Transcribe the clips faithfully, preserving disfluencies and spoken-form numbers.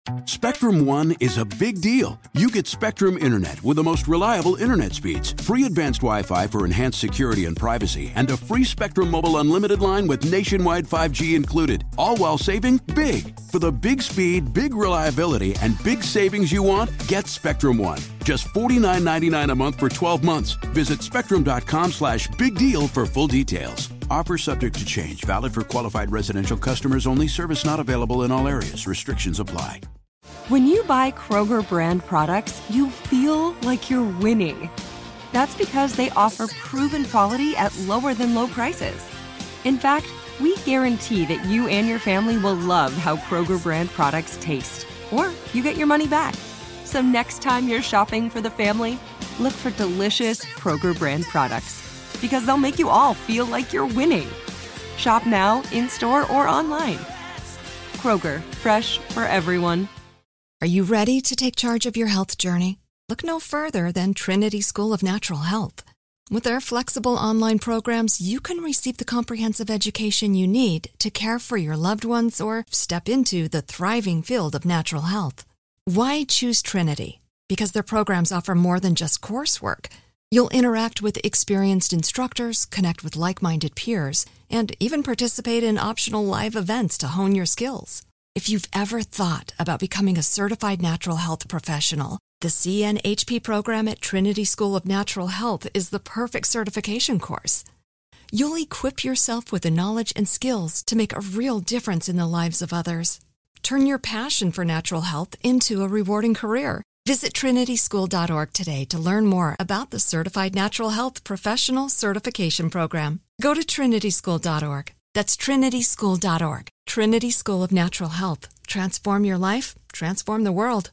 Spectrum One is a big deal. You get Spectrum Internet with the most reliable internet speeds, free advanced Wi-Fi for enhanced security and privacy, and a free Spectrum Mobile Unlimited line with nationwide five G included, all while saving big. For the big speed, big reliability, and big savings you want, get Spectrum One. Just forty-nine ninety-nine a month for twelve months. Visit spectrum.com slash big deal for full details. Offer subject to change. Valid for qualified residential customers only. Service not available in all areas. Restrictions apply. When you buy Kroger brand products, you feel like you're winning. That's because they offer proven quality at lower than low prices. In fact, we guarantee that you and your family will love how Kroger brand products taste, or you get your money back. So next time you're shopping for the family, look for delicious Kroger brand products, because they'll make you all feel like you're winning. Shop now, in-store, or online. Kroger, fresh for everyone. Are you ready to take charge of your health journey? Look no further than Trinity School of Natural Health. With their flexible online programs, you can receive the comprehensive education you need to care for your loved ones or step into the thriving field of natural health. Why choose Trinity? Because their programs offer more than just coursework. You'll interact with experienced instructors, connect with like-minded peers, and even participate in optional live events to hone your skills. If you've ever thought about becoming a certified natural health professional, the C N H P program at Trinity School of Natural Health is the perfect certification course. You'll equip yourself with the knowledge and skills to make a real difference in the lives of others. Turn your passion for natural health into a rewarding career. Visit trinity school dot org today to learn more about the Certified Natural Health Professional Certification Program. Go to trinity school dot org. That's trinity school dot org. Trinity School of Natural Health. Transform your life, transform the world.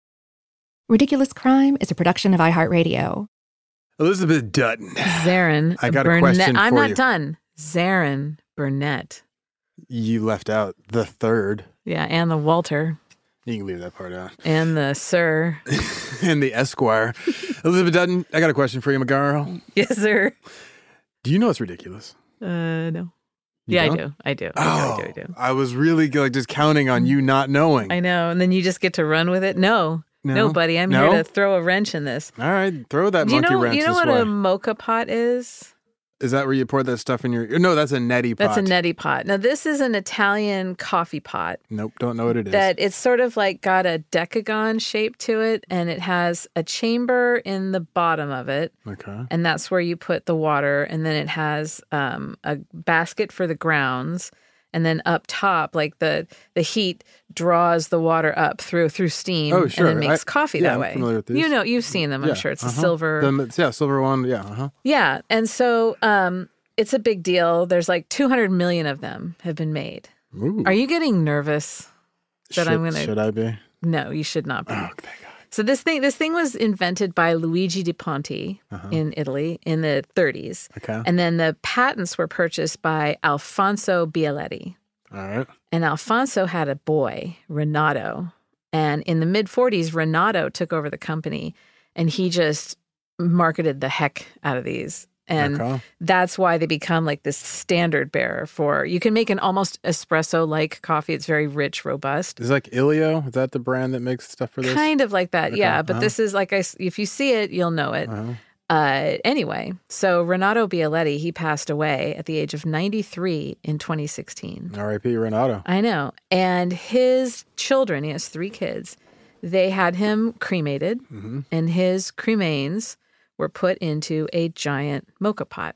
Ridiculous Crime is a production of iHeartRadio. Elizabeth Dutton. Zarin I got Burnett. a question for I'm not you. done. Zarin Burnett. You left out the third. Yeah, and the Walter. You can leave that part out. And the Sir. And the Esquire. Elizabeth Dutton, I got a question for you, my girl. Yes, sir. Do you know it's ridiculous? Uh, no. You yeah, don't? I do. I do. Oh, I do. I do. I do. I was really like just counting on you not knowing. I know. And then you just get to run with it. No. No, No, buddy. I'm No? here to throw a wrench in this. All right, throw that Do you monkey know, wrench you know this what way. a mocha pot is? Is that where you pour that stuff in your... No, that's a neti pot. That's a neti pot. Now, this is an Italian coffee pot. Nope, don't know what it is. That it's sort of like got a decagon shape to it, and it has a chamber in the bottom of it. Okay. And that's where you put the water, and then it has um, a basket for the grounds. And then up top, like the the heat draws the water up through through steam. Oh, sure. And it makes I- coffee yeah, that I'm way. familiar with these. You know, you've seen them, I'm Yeah, sure. It's a uh-huh. silver. The, yeah, silver one. Yeah, uh-huh. Yeah. And so um, it's a big deal. There's like two hundred million of them have been made. Ooh. Are you getting nervous that should, I'm going to... Should I be? No, you should not be. Oh, thank God. So this thing this thing was invented by Luigi Di Ponte Uh-huh. in Italy in the thirties. Okay. And then the patents were purchased by Alfonso Bialetti. All right. And Alfonso had a boy, Renato. And in the mid forties, Renato took over the company and he just marketed the heck out of these. And Okay. that's why they become like this standard bearer for, you can make an almost espresso-like coffee. It's very rich, robust. Is it like Ilio? Is that the brand that makes stuff for this? Kind of like that, Okay, yeah. But uh-huh. this is like, I, s- if you see it, you'll know it. Uh-huh. Uh, anyway, so Renato Bialetti, he passed away at the age of ninety-three in twenty sixteen. R I P Renato. I know. And his children, he has three kids, they had him cremated, Mm-hmm. and his cremains were put into a giant mocha pot.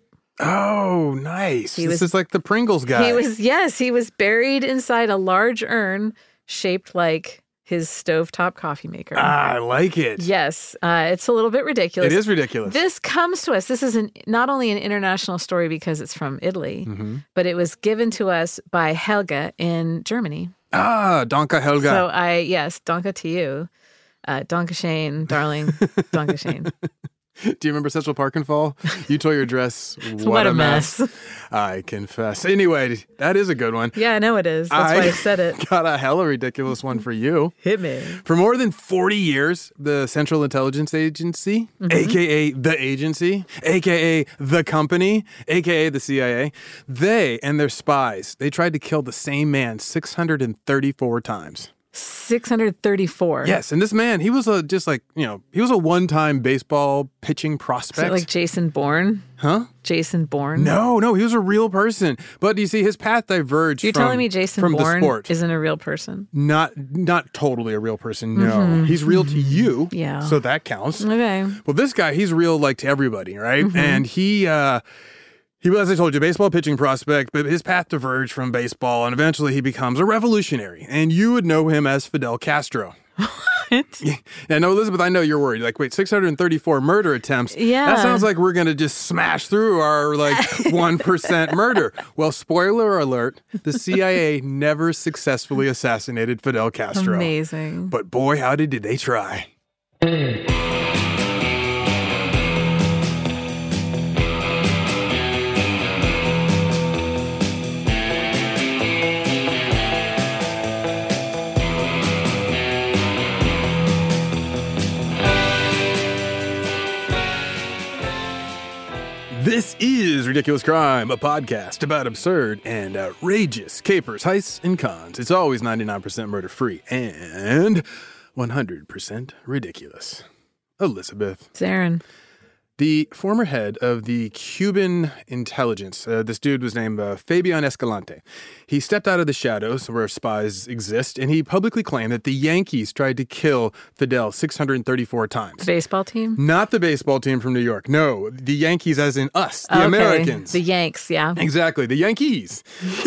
Oh, nice. He this was- is like the Pringles guy. He was, yes, he was buried inside a large urn shaped like his stovetop coffee maker. Ah, I like it. Yes, uh, it's a little bit ridiculous. It is ridiculous. This comes to us. This is an, not only an international story because it's from Italy, Mm-hmm. but it was given to us by Helga in Germany. Ah, Danke Helga. So I, yes, Danke to you. Uh, Danke Shane, darling. Danke Shane. Do you remember Central Park and Fall? You tore your dress. What, What a mess. I confess. Anyway, that is a good one. Yeah, I know it is. That's why I said it. Got a hella ridiculous one for you. Hit me. For more than forty years, the Central Intelligence Agency, Mm-hmm. a k a the agency, a k a the company, a k a the C I A, they and their spies, they tried to kill the same man six hundred thirty-four times. six hundred thirty-four. Yes, and this man, he was a just like, you know, he was a one-time baseball pitching Is prospect. it like Jason Bourne? Huh? Jason Bourne? No, no, he was a real person. But you see, his path diverged You're from, telling me Jason from the Bourne sport. isn't a real person? Not not totally a real person, no. He's real to you, Yeah. so that counts. Okay. Well, this guy, he's real like to everybody, right? And he, uh, he was, as I told you, baseball pitching prospect, but his path diverged from baseball, and eventually he becomes a revolutionary. And you would know him as Fidel Castro. What? Yeah, no, Elizabeth, I know you're worried. Like, wait, six hundred thirty-four murder attempts? Yeah. That sounds like we're going to just smash through our, like, one percent murder. Well, spoiler alert, the C I A never successfully assassinated Fidel Castro. Amazing. But boy, howdy did they try. This is Ridiculous Crime, a podcast about absurd and outrageous capers, heists, and cons. It's always ninety-nine percent murder-free and one hundred percent ridiculous. Elizabeth. Zarin. The former head of the Cuban intelligence, uh, this dude was named uh, Fabian Escalante. He stepped out of the shadows where spies exist, and he publicly claimed that the Yankees tried to kill Fidel six hundred thirty-four times. The baseball team? Not the baseball team from New York. No, the Yankees as in us, the Okay. Americans. The Yanks, yeah. Exactly, the Yankees.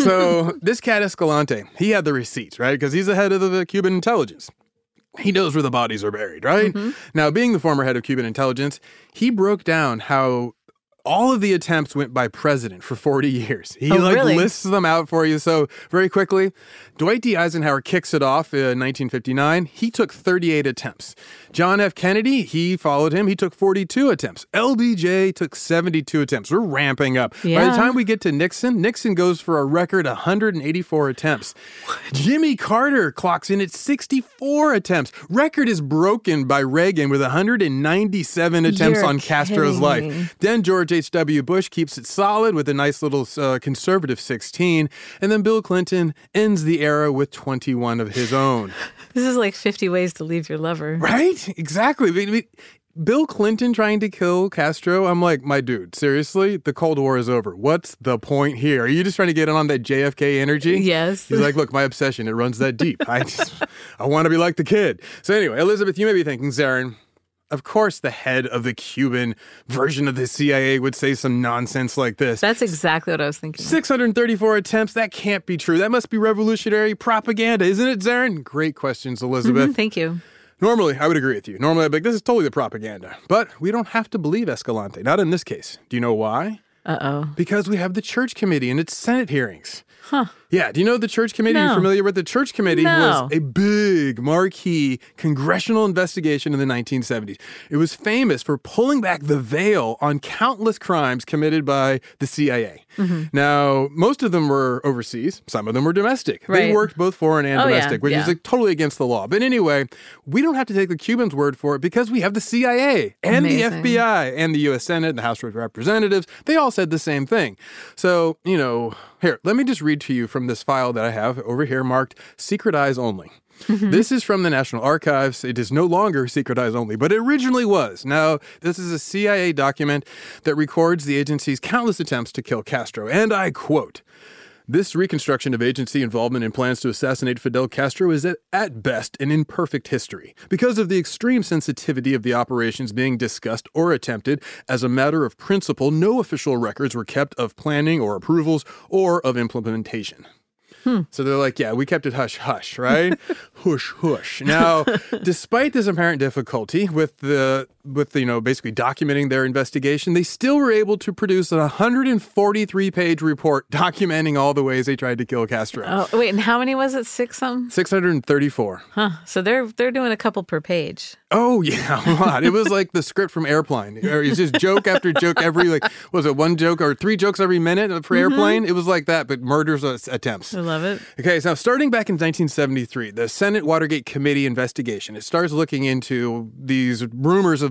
So this cat Escalante, he had the receipts, right? Because he's the head of the Cuban intelligence. He knows where the bodies are buried, right? Mm-hmm. Now, being the former head of Cuban intelligence, he broke down how all of the attempts went by president for forty years. He Oh, like really? lists them out for you. So very quickly, Dwight D. Eisenhower kicks it off in nineteen fifty-nine. He took thirty-eight attempts. John F. Kennedy, he followed him. He took forty-two attempts. L B J took seventy-two attempts. We're ramping up. By Yeah. the time we get to Nixon, Nixon goes for a record one hundred eighty-four attempts. Jimmy Carter clocks in at sixty-four attempts. Record is broken by Reagan with one hundred ninety-seven attempts You're on Castro's kidding life. me. Then George H W. Bush keeps it solid with a nice little uh, conservative sixteen. And then Bill Clinton ends the era with twenty-one of his own. This is like fifty ways to leave your lover. Right? Exactly. I mean, Bill Clinton trying to kill Castro, I'm like, my dude, seriously? The Cold War is over. What's the point here? Are you just trying to get on that J F K energy? Yes. He's like, look, my obsession, it runs that deep. I just, I want to be like the kid. So anyway, Elizabeth, you may be thinking, Zarin, of course the head of the Cuban version of the C I A would say some nonsense like this. That's exactly what I was thinking. six hundred thirty-four attempts, that can't be true. That must be revolutionary propaganda, isn't it, Zarin? Great questions, Elizabeth. Mhm, thank you. Normally, I would agree with you. Normally, I'd be like, this is totally the propaganda. But we don't have to believe Escalante. Not in this case. Do you know why? Uh-oh. Because we have the Church Committee and its Senate hearings. Huh. Yeah, do you know the Church Committee? No. Are you familiar with the Church Committee? No. Was a big marquee congressional investigation in the nineteen seventies. It was famous for pulling back the veil on countless crimes committed by the C I A. Mm-hmm. Now, most of them were overseas. Some of them were domestic. They Right. worked both foreign and Oh, yeah, domestic, which yeah. is like totally against the law. But anyway, we don't have to take the Cubans' word for it because we have the C I A and the Amazing. F B I and the U S Senate and the House of Representatives. They all said the same thing. So, you know, here, let me just read to you from this file that I have over here marked Secret Eyes Only. This is from the National Archives. It is no longer Secret Eyes Only, but it originally was. Now, this is a C I A document that records the agency's countless attempts to kill Castro. And I quote, "This reconstruction of agency involvement in plans to assassinate Fidel Castro is at, at best an imperfect history. Because of the extreme sensitivity of the operations being discussed or attempted, as a matter of principle, no official records were kept of planning or approvals or of implementation." Hmm. So they're like, yeah, we kept it hush hush, right? Hush hush. Now, despite this apparent difficulty with the with the, you know, basically documenting their investigation, they still were able to produce a one hundred forty-three page report documenting all the ways they tried to kill Castro. Oh, wait, and how many was it? Six something? six hundred thirty-four. Huh. So they're they're doing a couple per page. Oh, yeah, a lot. It was like the script from Airplane. It's just joke after joke every, like, was it one joke or three jokes every minute for Mm-hmm. Airplane? It was like that, but murders uh, attempts. I love it. Okay, so starting back in nineteen seventy-three, the Senate Watergate Committee investigation, it starts looking into these rumors of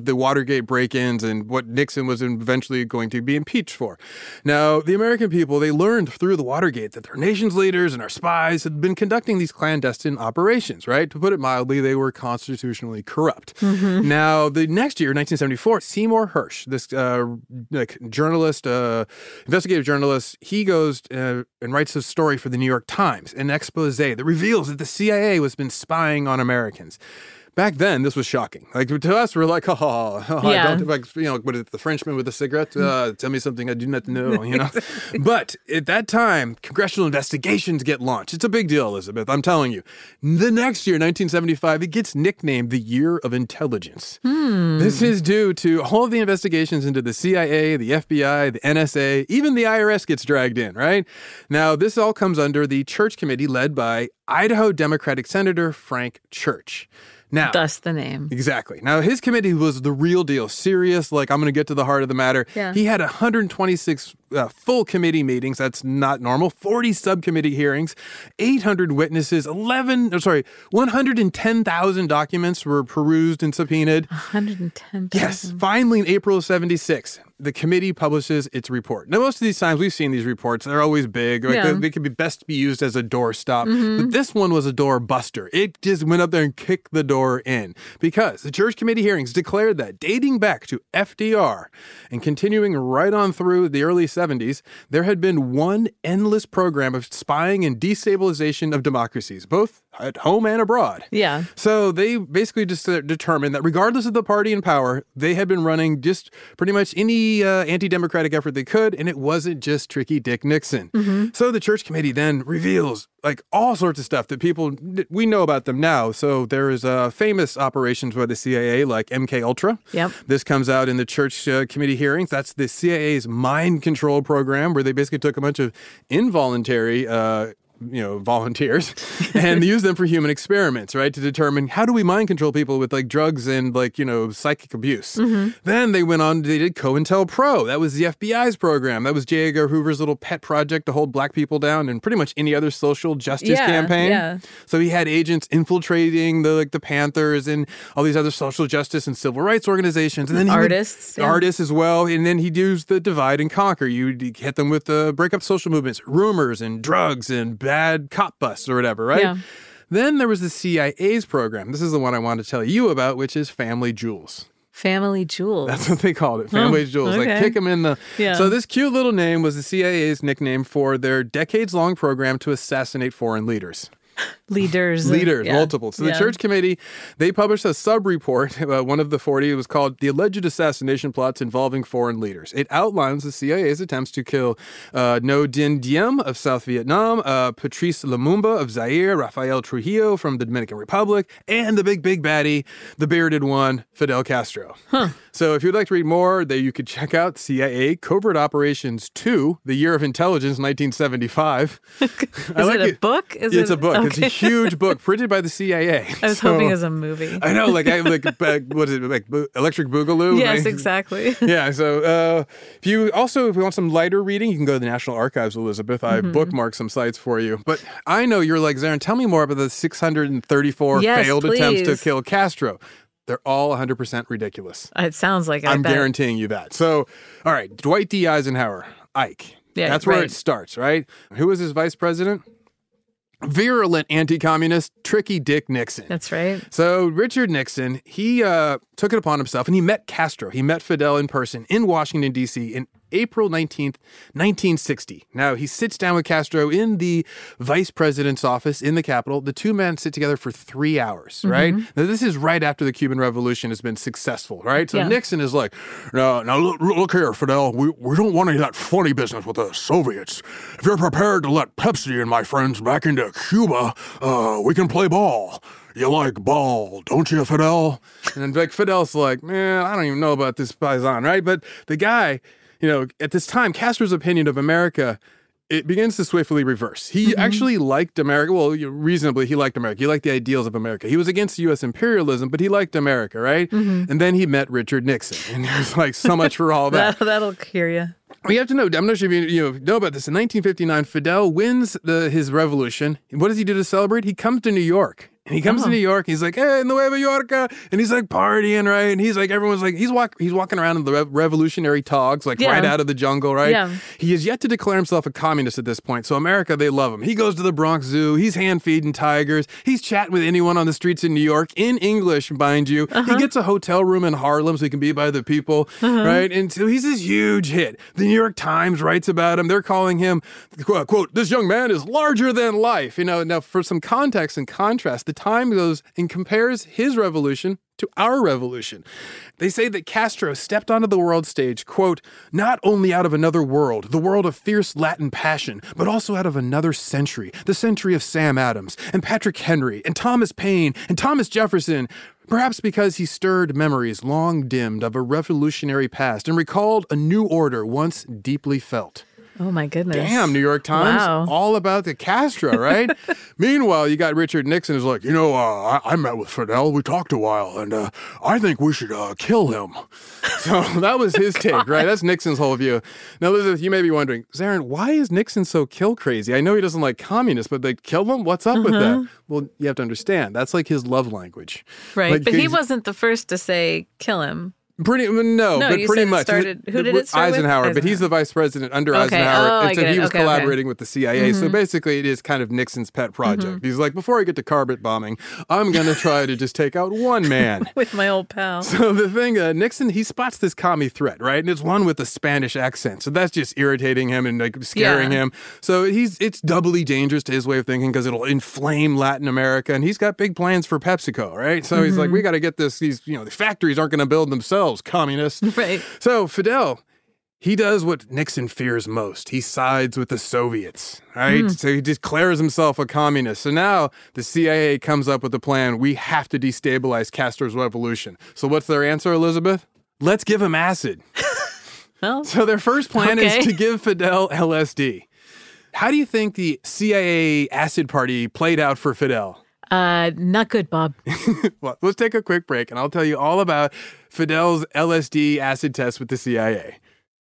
the Watergate break-ins and what Nixon was eventually going to be impeached for. Now, the American people, they learned through the Watergate that their nation's leaders and our spies had been conducting these clandestine operations, right? To put it mildly, they were constitutionally corrupt. Mm-hmm. Now, the next year, nineteen seventy-four, Seymour Hersh, this uh, like journalist, uh, investigative journalist, he goes uh, and writes a story for the New York Times, an expose that reveals that the C I A was been spying on Americans. Back then, this was shocking. Like, to us, we're like, oh, oh yeah. I don't, like, you know, what is it, the Frenchman with the cigarette? Uh, tell me something I do not know, you know? But at that time, congressional investigations get launched. It's a big deal, Elizabeth, I'm telling you. The next year, nineteen seventy-five, it gets nicknamed the Year of Intelligence. Hmm. This is due to all of the investigations into the C I A, the F B I, the N S A, even the I R S gets dragged in, right? Now, this all comes under the Church Committee led by Idaho Democratic Senator Frank Church. Now, thus the name. Exactly. Now, his committee was the real deal, serious, like, I'm going to get to the heart of the matter. Yeah. He had one hundred twenty-six uh, full committee meetings. That's not normal. forty subcommittee hearings, eight hundred witnesses, eleven, oh, sorry, one hundred ten thousand documents were perused and subpoenaed. one hundred ten thousand. Yes. Finally, in April of seventy-six, the committee publishes its report. Now, most of these times we've seen these reports, they're always big. Like yeah. they, they could be best be used as a doorstop. Mm-hmm. But this one was a door buster. It just went up there and kicked the door in because the Church Committee hearings declared that dating back to F D R and continuing right on through the early seventies, there had been one endless program of spying and destabilization of democracies, both at home and abroad. Yeah. So they basically just determined that regardless of the party in power, they had been running just pretty much any uh, anti-democratic effort they could, and it wasn't just tricky Dick Nixon. Mm-hmm. So the Church Committee then reveals like all sorts of stuff that people, we know about them now. So there is uh, famous operations by the C I A like M K Ultra. Yep. This comes out in the Church uh, Committee hearings. That's the C I A's mind control program where they basically took a bunch of involuntary uh you know, volunteers and use them for human experiments, right? To determine how do we mind control people with like drugs and like, you know, psychic abuse. Mm-hmm. Then they went on, they did COINTELPRO. That was the F B I's program. That was J. Edgar Hoover's little pet project to hold black people down and pretty much any other social justice yeah, campaign. Yeah. So he had agents infiltrating the like the Panthers and all these other social justice and civil rights organizations. And then he artists. Would, yeah. Artists as well. And then he'd use the divide and conquer. You'd hit them with the break up social movements, rumors and drugs and bad cop busts or whatever, right? Yeah. Then there was the C I A's program. This is the one I wanted to tell you about, which is Family Jewels. Family Jewels. That's what they called it, Family oh, Jewels. Okay. Like, kick them in the... Yeah. So this cute little name was the C I A's nickname for their decades-long program to assassinate foreign leaders. Leaders. Leaders, yeah. multiple. So the yeah. Church Committee, they published a sub-report, uh, one of the forty. It was called The Alleged Assassination Plots Involving Foreign Leaders. It outlines the C I A's attempts to kill uh, Ngo Dinh Diem of South Vietnam, uh, Patrice Lumumba of Zaire, Rafael Trujillo from the Dominican Republic, and the big, big baddie, the bearded one, Fidel Castro. Huh. So if you'd like to read more, there you could check out C I A Covert Operations two, The Year of Intelligence, nineteen seventy-five. Is I like it a it. book? Is it's it a book. Okay. It's a huge book printed by the C I A. I was so, hoping it was a movie. I know, like, I, like uh, what is it, like Electric Boogaloo? Yes, right? exactly. Yeah, so uh, if you also, if you want some lighter reading, you can go to the National Archives, Elizabeth. I mm-hmm. bookmarked some sites for you. But I know you're like, Zarin, tell me more about the six hundred thirty-four yes, failed please. attempts to kill Castro. They're all one hundred percent ridiculous. It sounds like I I'm bet. guaranteeing you that. So, all right, Dwight D. Eisenhower, Ike. Yeah, That's where right. it starts, right? Who was his vice president? Virulent anti-communist, tricky Dick Nixon. That's right. So Richard Nixon, he uh, took it upon himself, and he met Castro. He met Fidel in person in Washington, D C in April nineteenth, nineteen sixty. Now, he sits down with Castro in the vice president's office in the Capitol. The two men sit together for three hours, right? Mm-hmm. Now, this is right after the Cuban Revolution has been successful, right? So yeah. Nixon is like, no, now look, look here, Fidel, we, we don't want any of that funny business with the Soviets. If you're prepared to let Pepsi and my friends back into Cuba, uh, we can play ball. You like ball, don't you, Fidel? And like Fidel's like, man, I don't even know about this paisan, right? But the guy, you know, at this time, Castro's opinion of America, it begins to swiftly reverse. He mm-hmm. actually liked America. Well, reasonably, he liked America. He liked the ideals of America. He was against U S imperialism, but he liked America, right? Mm-hmm. And then he met Richard Nixon. And he was like, so much for all that. that that'll cure you. We have to know, I'm not sure if you, you know, know about this. In nineteen fifty-nine, Fidel wins the, his revolution. What does he do to celebrate? He comes to New York. And he comes Oh. to New York. He's like, hey, Nueva Yorka. And he's like partying, right? And he's like, everyone's like, he's walk, he's walking around in the rev- revolutionary togs, like Yeah. right out of the jungle, right? Yeah. He has yet to declare himself a communist at this point. So America, they love him. He goes to the Bronx Zoo. He's hand feeding tigers. He's chatting with anyone on the streets in New York in English, mind you. Uh-huh. He gets a hotel room in Harlem so he can be by the people, Uh-huh. right? And so he's this huge hit. The New York Times writes about him. They're calling him, quote, this young man is larger than life. You know, now for some context and contrast, the Time goes and compares his revolution to our revolution. They say that Castro stepped onto the world stage, quote, not only out of another world, the world of fierce Latin passion, but also out of another century, the century of Sam Adams and Patrick Henry and Thomas Paine and Thomas Jefferson, perhaps because he stirred memories long dimmed of a revolutionary past and recalled a new order once deeply felt. Oh, my goodness. Damn, New York Times, Wow. all about the Castro, right? Meanwhile, you got Richard Nixon who's like, you know, uh, I-, I met with Fidel. We talked a while, and uh, I think we should uh, kill him. So that was his take, right? That's Nixon's whole view. Now, Elizabeth, you may be wondering, Zarin, why is Nixon so kill crazy? I know he doesn't like communists, but they kill them? What's up with that? Well, you have to understand, that's like his love language. Right. Like, but he he's- wasn't the first to say kill him. Pretty no, No, but you pretty said it much. started- who did it start with? Eisenhower, but he's Eisenhower. the vice president under Okay. Eisenhower, Oh, and I so get he it. was Okay, okay. collaborating with the C I A. Mm-hmm. So basically, it is kind of Nixon's pet project. He's like, before I get to carpet bombing, I'm going to try to just take out one man. With my old pal. So the thing, uh, Nixon, he spots this commie threat, right? And it's one with a Spanish accent. So that's just irritating him and like scaring Yeah. him. So he's it's doubly dangerous to his way of thinking because it'll inflame Latin America. And he's got big plans for PepsiCo, right? So he's like, we got to get this. These, you know, the factories aren't going to build themselves, communists. Right. So Fidel, he does what Nixon fears most. He sides with the Soviets, right? So he declares himself a communist. So now the C I A comes up with a plan. We have to destabilize Castro's revolution. So what's their answer, Elizabeth? Let's give him acid. Well, So their first plan Okay. is to give Fidel L S D. How do you think the C I A acid party played out for Fidel? uh, not good, Bob. Well, let's take a quick break and I'll tell you all about Fidel's L S D acid test with the C I A.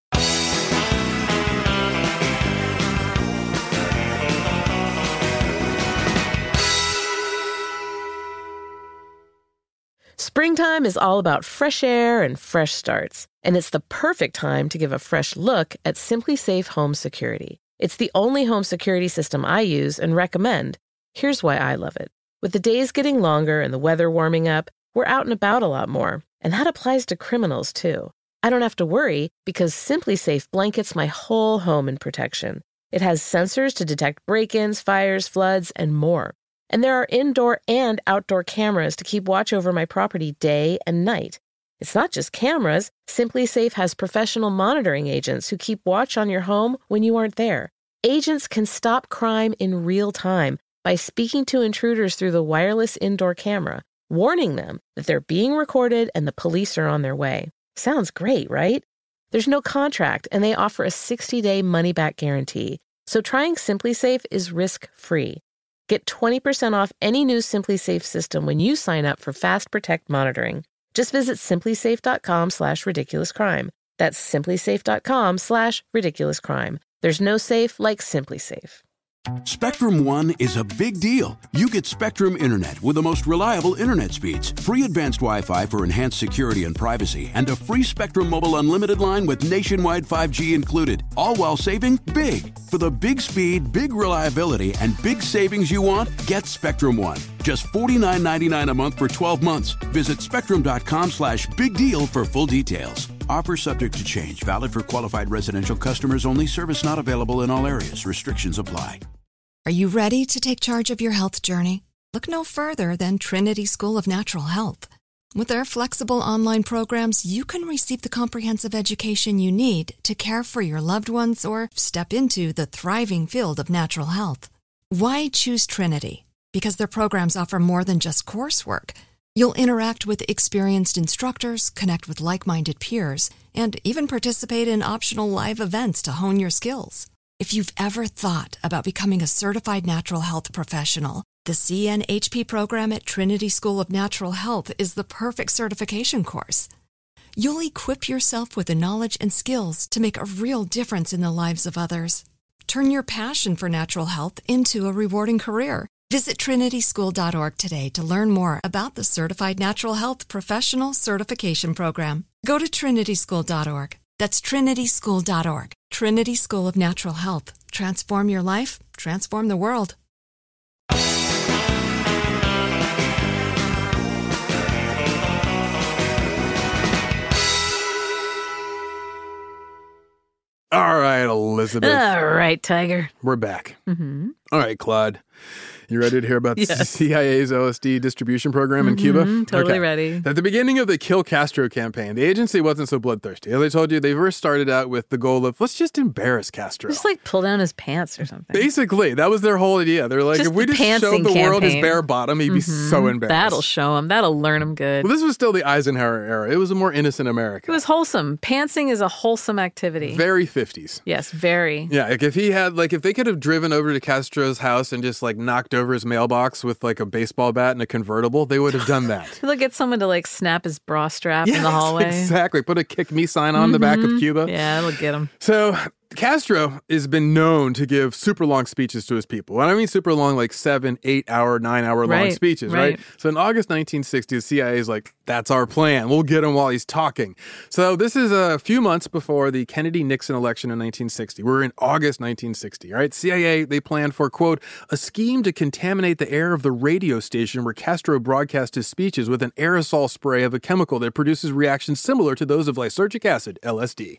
Springtime is all about fresh air and fresh starts, and it's the perfect time to give a fresh look at Simply Safe Home Security. It's the only home security system I use and recommend. Here's why I love it. With the days getting longer and the weather warming up, we're out and about a lot more, and that applies to criminals too. I don't have to worry because Simply Safe blankets my whole home in protection. It has sensors to detect break-ins, fires, floods, and more. And there are indoor and outdoor cameras to keep watch over my property day and night. It's not just cameras. Simply Safe has professional monitoring agents who keep watch on your home when you aren't there. Agents can stop crime in real time by speaking to intruders through the wireless indoor camera, warning them that they're being recorded and the police are on their way. Sounds great, right? There's no contract, and they offer a sixty-day money-back guarantee. So trying Simply Safe is risk-free. Get twenty percent off any new Simply Safe system when you sign up for Fast Protect monitoring. Just visit simplysafe.com slash ridiculouscrime. That's simplysafe.com slash ridiculouscrime. There's no safe like Simply Safe. Spectrum One is a big deal. You get Spectrum Internet with the most reliable internet speeds, free advanced Wi-Fi for enhanced security and privacy, and a free Spectrum Mobile unlimited line with nationwide five G included, all while saving big. For the big speed, big reliability, and big savings you want, get Spectrum One. Just forty-nine ninety-nine a month for twelve months. Visit spectrum.com slash big deal for full details. Offer subject to change. Valid for qualified residential customers only. Service not available in all areas. Restrictions apply. Are you ready to take charge of your health journey? Look no further than Trinity School of Natural Health. With their flexible online programs, you can receive the comprehensive education you need to care for your loved ones or step into the thriving field of natural health. Why choose Trinity? Because their programs offer more than just coursework. You'll interact with experienced instructors, connect with like-minded peers, and even participate in optional live events to hone your skills. If you've ever thought about becoming a certified natural health professional, the C N H P program at Trinity School of Natural Health is the perfect certification course. You'll equip yourself with the knowledge and skills to make a real difference in the lives of others. Turn your passion for natural health into a rewarding career Visit trinity school dot org today to learn more about the Certified Natural Health Professional Certification Program. Go to trinity school dot org. That's trinity school dot org. Trinity School of Natural Health. Transform your life, transform the world. All right, Elizabeth. All right, Tiger. We're back. Mm-hmm. All right, Claude. You ready to hear about Yes. the C I A's L S D distribution program in Cuba? Mm-hmm, totally Okay. ready. At the beginning of the Kill Castro campaign, the agency wasn't so bloodthirsty. As I told you, they first started out with the goal of, let's just embarrass Castro. Just like pull down his pants or something. Basically, that was their whole idea. They're like, Just if we the just showed the pantsing world his campaign. bare bottom, he'd be so embarrassed. That'll show him. That'll learn him good. Well, this was still the Eisenhower era. It was a more innocent America. It was wholesome. Pantsing is a wholesome activity. Very fifties. Yes, very. Yeah, like if he had, like if they could have driven over to Castro's house and just like knocked over his mailbox with like a baseball bat and a convertible, they would have done that. They'll get someone to like snap his bra strap in the Yes, hallway. exactly. Put a kick me sign on the back of Cuba. Yeah, it'll get him. So Castro has been known to give super long speeches to his people. And I mean super long, like seven, eight hour, nine hour long Right, speeches, right. right. So in August nineteen sixty, the C I A is like, that's our plan. We'll get him while he's talking. So this is a few months before the Kennedy-Nixon election in nineteen sixty. We're in August nineteen sixty, right? C I A, they planned for, quote, a scheme to contaminate the air of the radio station where Castro broadcast his speeches with an aerosol spray of a chemical that produces reactions similar to those of lysergic acid, L S D.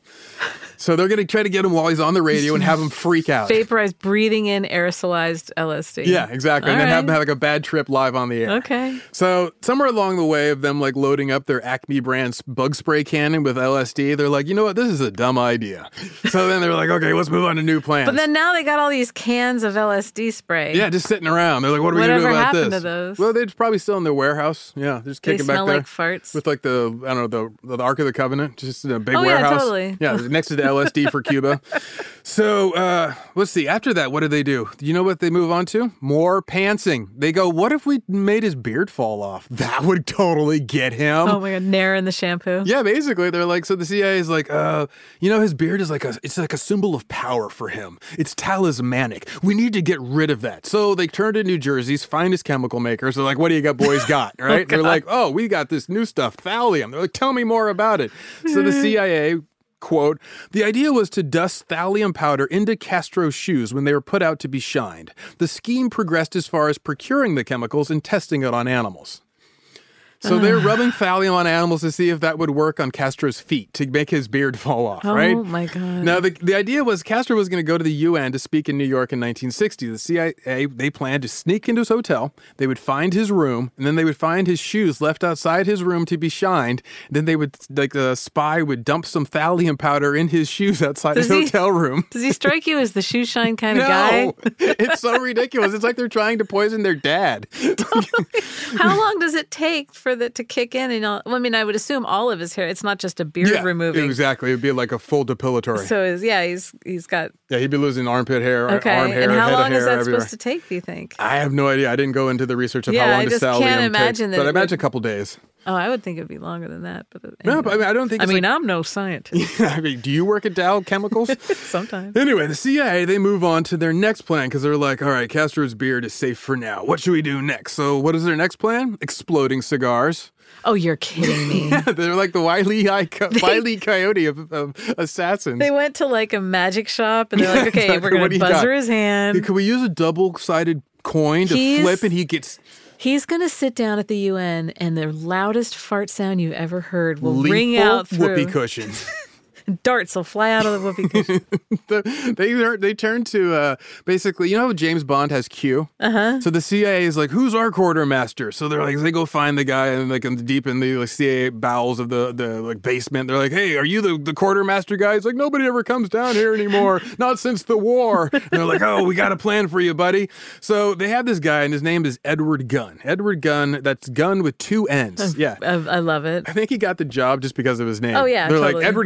So they're going to try to get him while he's on the radio and have him freak out. Vaporized, breathing in aerosolized L S D. Yeah, exactly. All and then right. have him have like a bad trip live on the air. Okay. So somewhere along the way of them like loading up their Acme brand bug spray cannon with L S D, they're like, you know what, this is a dumb idea. So then they're like, okay, let's move on to new plans. But then now they got all these cans of L S D spray. yeah, just sitting around. They're like, what are we going to do Whatever about happened this? to those? Well, they're probably still in their warehouse. Yeah, they're just They kicking back smell there. like farts. With like the, I don't know, the, the Ark of the Covenant, just in a big Oh, yeah, warehouse. totally. Yeah, next to the L S D for Cuba. So uh, let's see. After that, what do they do? You know what they move on to? More pantsing. They go, what if we made his beard fall off? That would totally get him. Oh my God, Nair in the shampoo. Yeah, basically, they're like, so the C I A is like, uh, you know, his beard is like a, it's like a symbol of power for him. It's talismanic. We need to get rid of that. So they turn to New Jersey's finest chemical makers. They're like, what do you got, boys? Got right? They're like, oh, we got this new stuff, thallium. They're like, tell me more about it. So the C I A. Quote, the idea was to dust thallium powder into Castro's shoes when they were put out to be shined. The scheme progressed as far as procuring the chemicals and testing it on animals. So they're rubbing thallium on animals to see if that would work on Castro's feet to make his beard fall off, Oh right? my God. Now, the, the idea was Castro was going to go to the U N to speak in New York in nineteen sixty. The C I A, they planned to sneak into his hotel. They would find his room, and then they would find his shoes left outside his room to be shined. Then they would, like, the spy would dump some thallium powder in his shoes outside Does his he- hotel room. Does he strike you as the shoe shine kind of No, guy? it's so ridiculous. It's like they're trying to poison their dad. How long does it take for that to kick in? And all, well, I mean, I would assume all of his hair. It's not just a beard Yeah, removing. exactly. It'd be like a full depilatory. So is yeah, he's he's got Yeah, he'd be losing armpit hair, okay. arm hair, and how head long of hair is that everywhere. supposed to take? Do you think? I have no idea. I didn't go into the research of Yeah, how long I the just thallium can't takes, imagine that but I it imagine would- a couple days. Oh, I would think it would be longer than that. But No, anyway. but I mean, I don't think. I It's mean, like, I'm no scientist. I mean, do you work at Dow Chemicals? Sometimes. Anyway, the C I A, they move on to their next plan because they're like, all right, Castro's beard is safe for now. What should we do next? So what is their next plan? Exploding cigars. Oh, you're kidding me. They're like the Wile E. Wile E. Coyote of, of assassins. They went to like a magic shop and they're like, okay, Exactly. we're What going do to you got? buzzer his hand. Can we use a double-sided coin to He's- flip and he gets He's going to sit down at the U N and the loudest fart sound you've ever heard will lethal ring out through. whoopee cushions? Darts will fly out of the whoopee cushion. The- they turn- they turn to uh, basically, you know how James Bond has Q? Uh-huh. So the C I A is like, who's our quartermaster? So they're like, they go find the guy and like in the deep in the like, C I A bowels of the, the like basement. They're like, hey, are you the, the quartermaster guy? He's like, nobody ever comes down here anymore. Not since the war. And they're like, oh, we got a plan for you, buddy. So they have this guy and his name is Edward Gunn. Edward Gunn, that's Gunn with two N's. Yeah. I, I love it. I think he got the job just because of his name. Oh, yeah, They're totally. like, Edward Gunn, you're hired.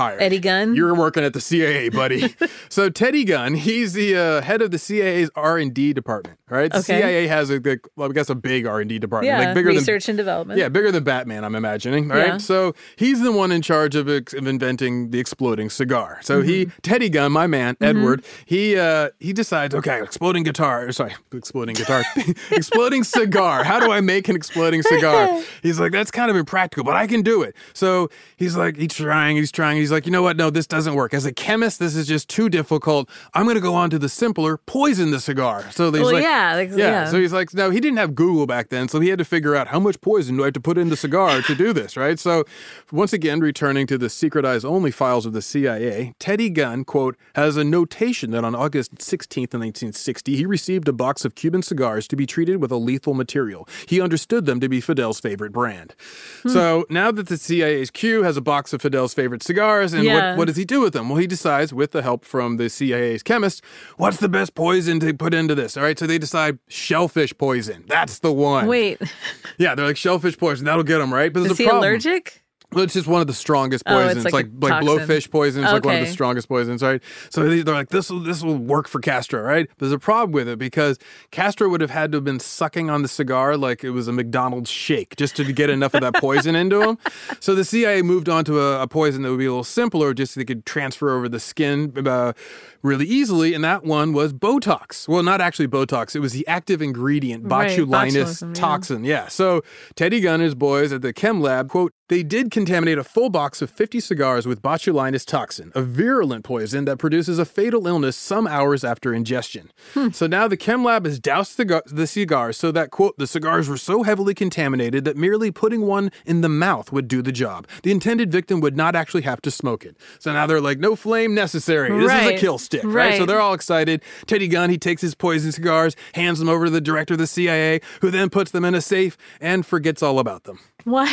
hired. Eddie Gunn? You're working at the C I A, buddy. So Teddy Gunn, he's the uh, head of the C I A's R and D department, right? The Okay. C I A has, a, a, well, I guess, a big R and D department. Yeah, like bigger research than, and development. Yeah, bigger than Batman, I'm imagining, all right? Yeah. So he's the one in charge of, ex- of inventing the exploding cigar. So Mm-hmm. he, Teddy Gunn, my man, Edward, he uh, he decides, okay, exploding guitar, sorry, exploding guitar, exploding cigar. How do I make an exploding cigar? He's like, that's kind of impractical, but I can do it. So he's like, he's trying, he's trying. He's like, you know what? No, this doesn't work. As a chemist, this is just too difficult. I'm going to go on to the simpler, poison the cigar. So he's Well, like, yeah, like, yeah. yeah. So he's like, no, he didn't have Google back then. So he had to figure out how much poison do I have to put in the cigar to do this, right? So once again, returning to the secret eyes only files of the C I A, Teddy Gunn, quote, has a notation that on August sixteenth, nineteen sixty, he received a box of Cuban cigars to be treated with a lethal material. He understood them to be Fidel's favorite brand. Hmm. So now that the C I A's Q has a box of Fidel's favorite cigars, and Yeah. what, what does he do with them? Well, he decides, with the help from the C I A's chemist, what's the best poison to put into this? All right, so they decide shellfish poison. That's the one. Wait, Yeah, they're like shellfish poison. That'll get them, right? But there's is a he problem. allergic? Well, it's just one of the strongest Oh, it's poisons, like like a like, toxin. blowfish poison is like one of the Okay. strongest poisons, right? So they- they're like, this will this will work for Castro, right? There's a problem with it because Castro would have had to have been sucking on the cigar like it was a McDonald's shake just to get enough of that poison into him. So the C I A moved on to a, a poison that would be a little simpler, just so they could transfer over the skin uh, really easily, and that one was Botox. Well, not actually Botox. It was the active ingredient, Right, botulinus botulism, yeah. toxin. Yeah. So Teddy Gunn and his boys at the chem lab, quote, they did contaminate a full box of fifty cigars with botulinus toxin, a virulent poison that produces a fatal illness some hours after ingestion. So now the chem lab has doused the, gu- the cigars so that, quote, the cigars were so heavily contaminated that merely putting one in the mouth would do the job. The intended victim would not actually have to smoke it. So now they're like, no flame necessary. This is a Right. kill stick, right? So Right. they're all excited. Teddy Gunn, he takes his poison cigars, hands them over to the director of the C I A, who then puts them in a safe and forgets all about them. What?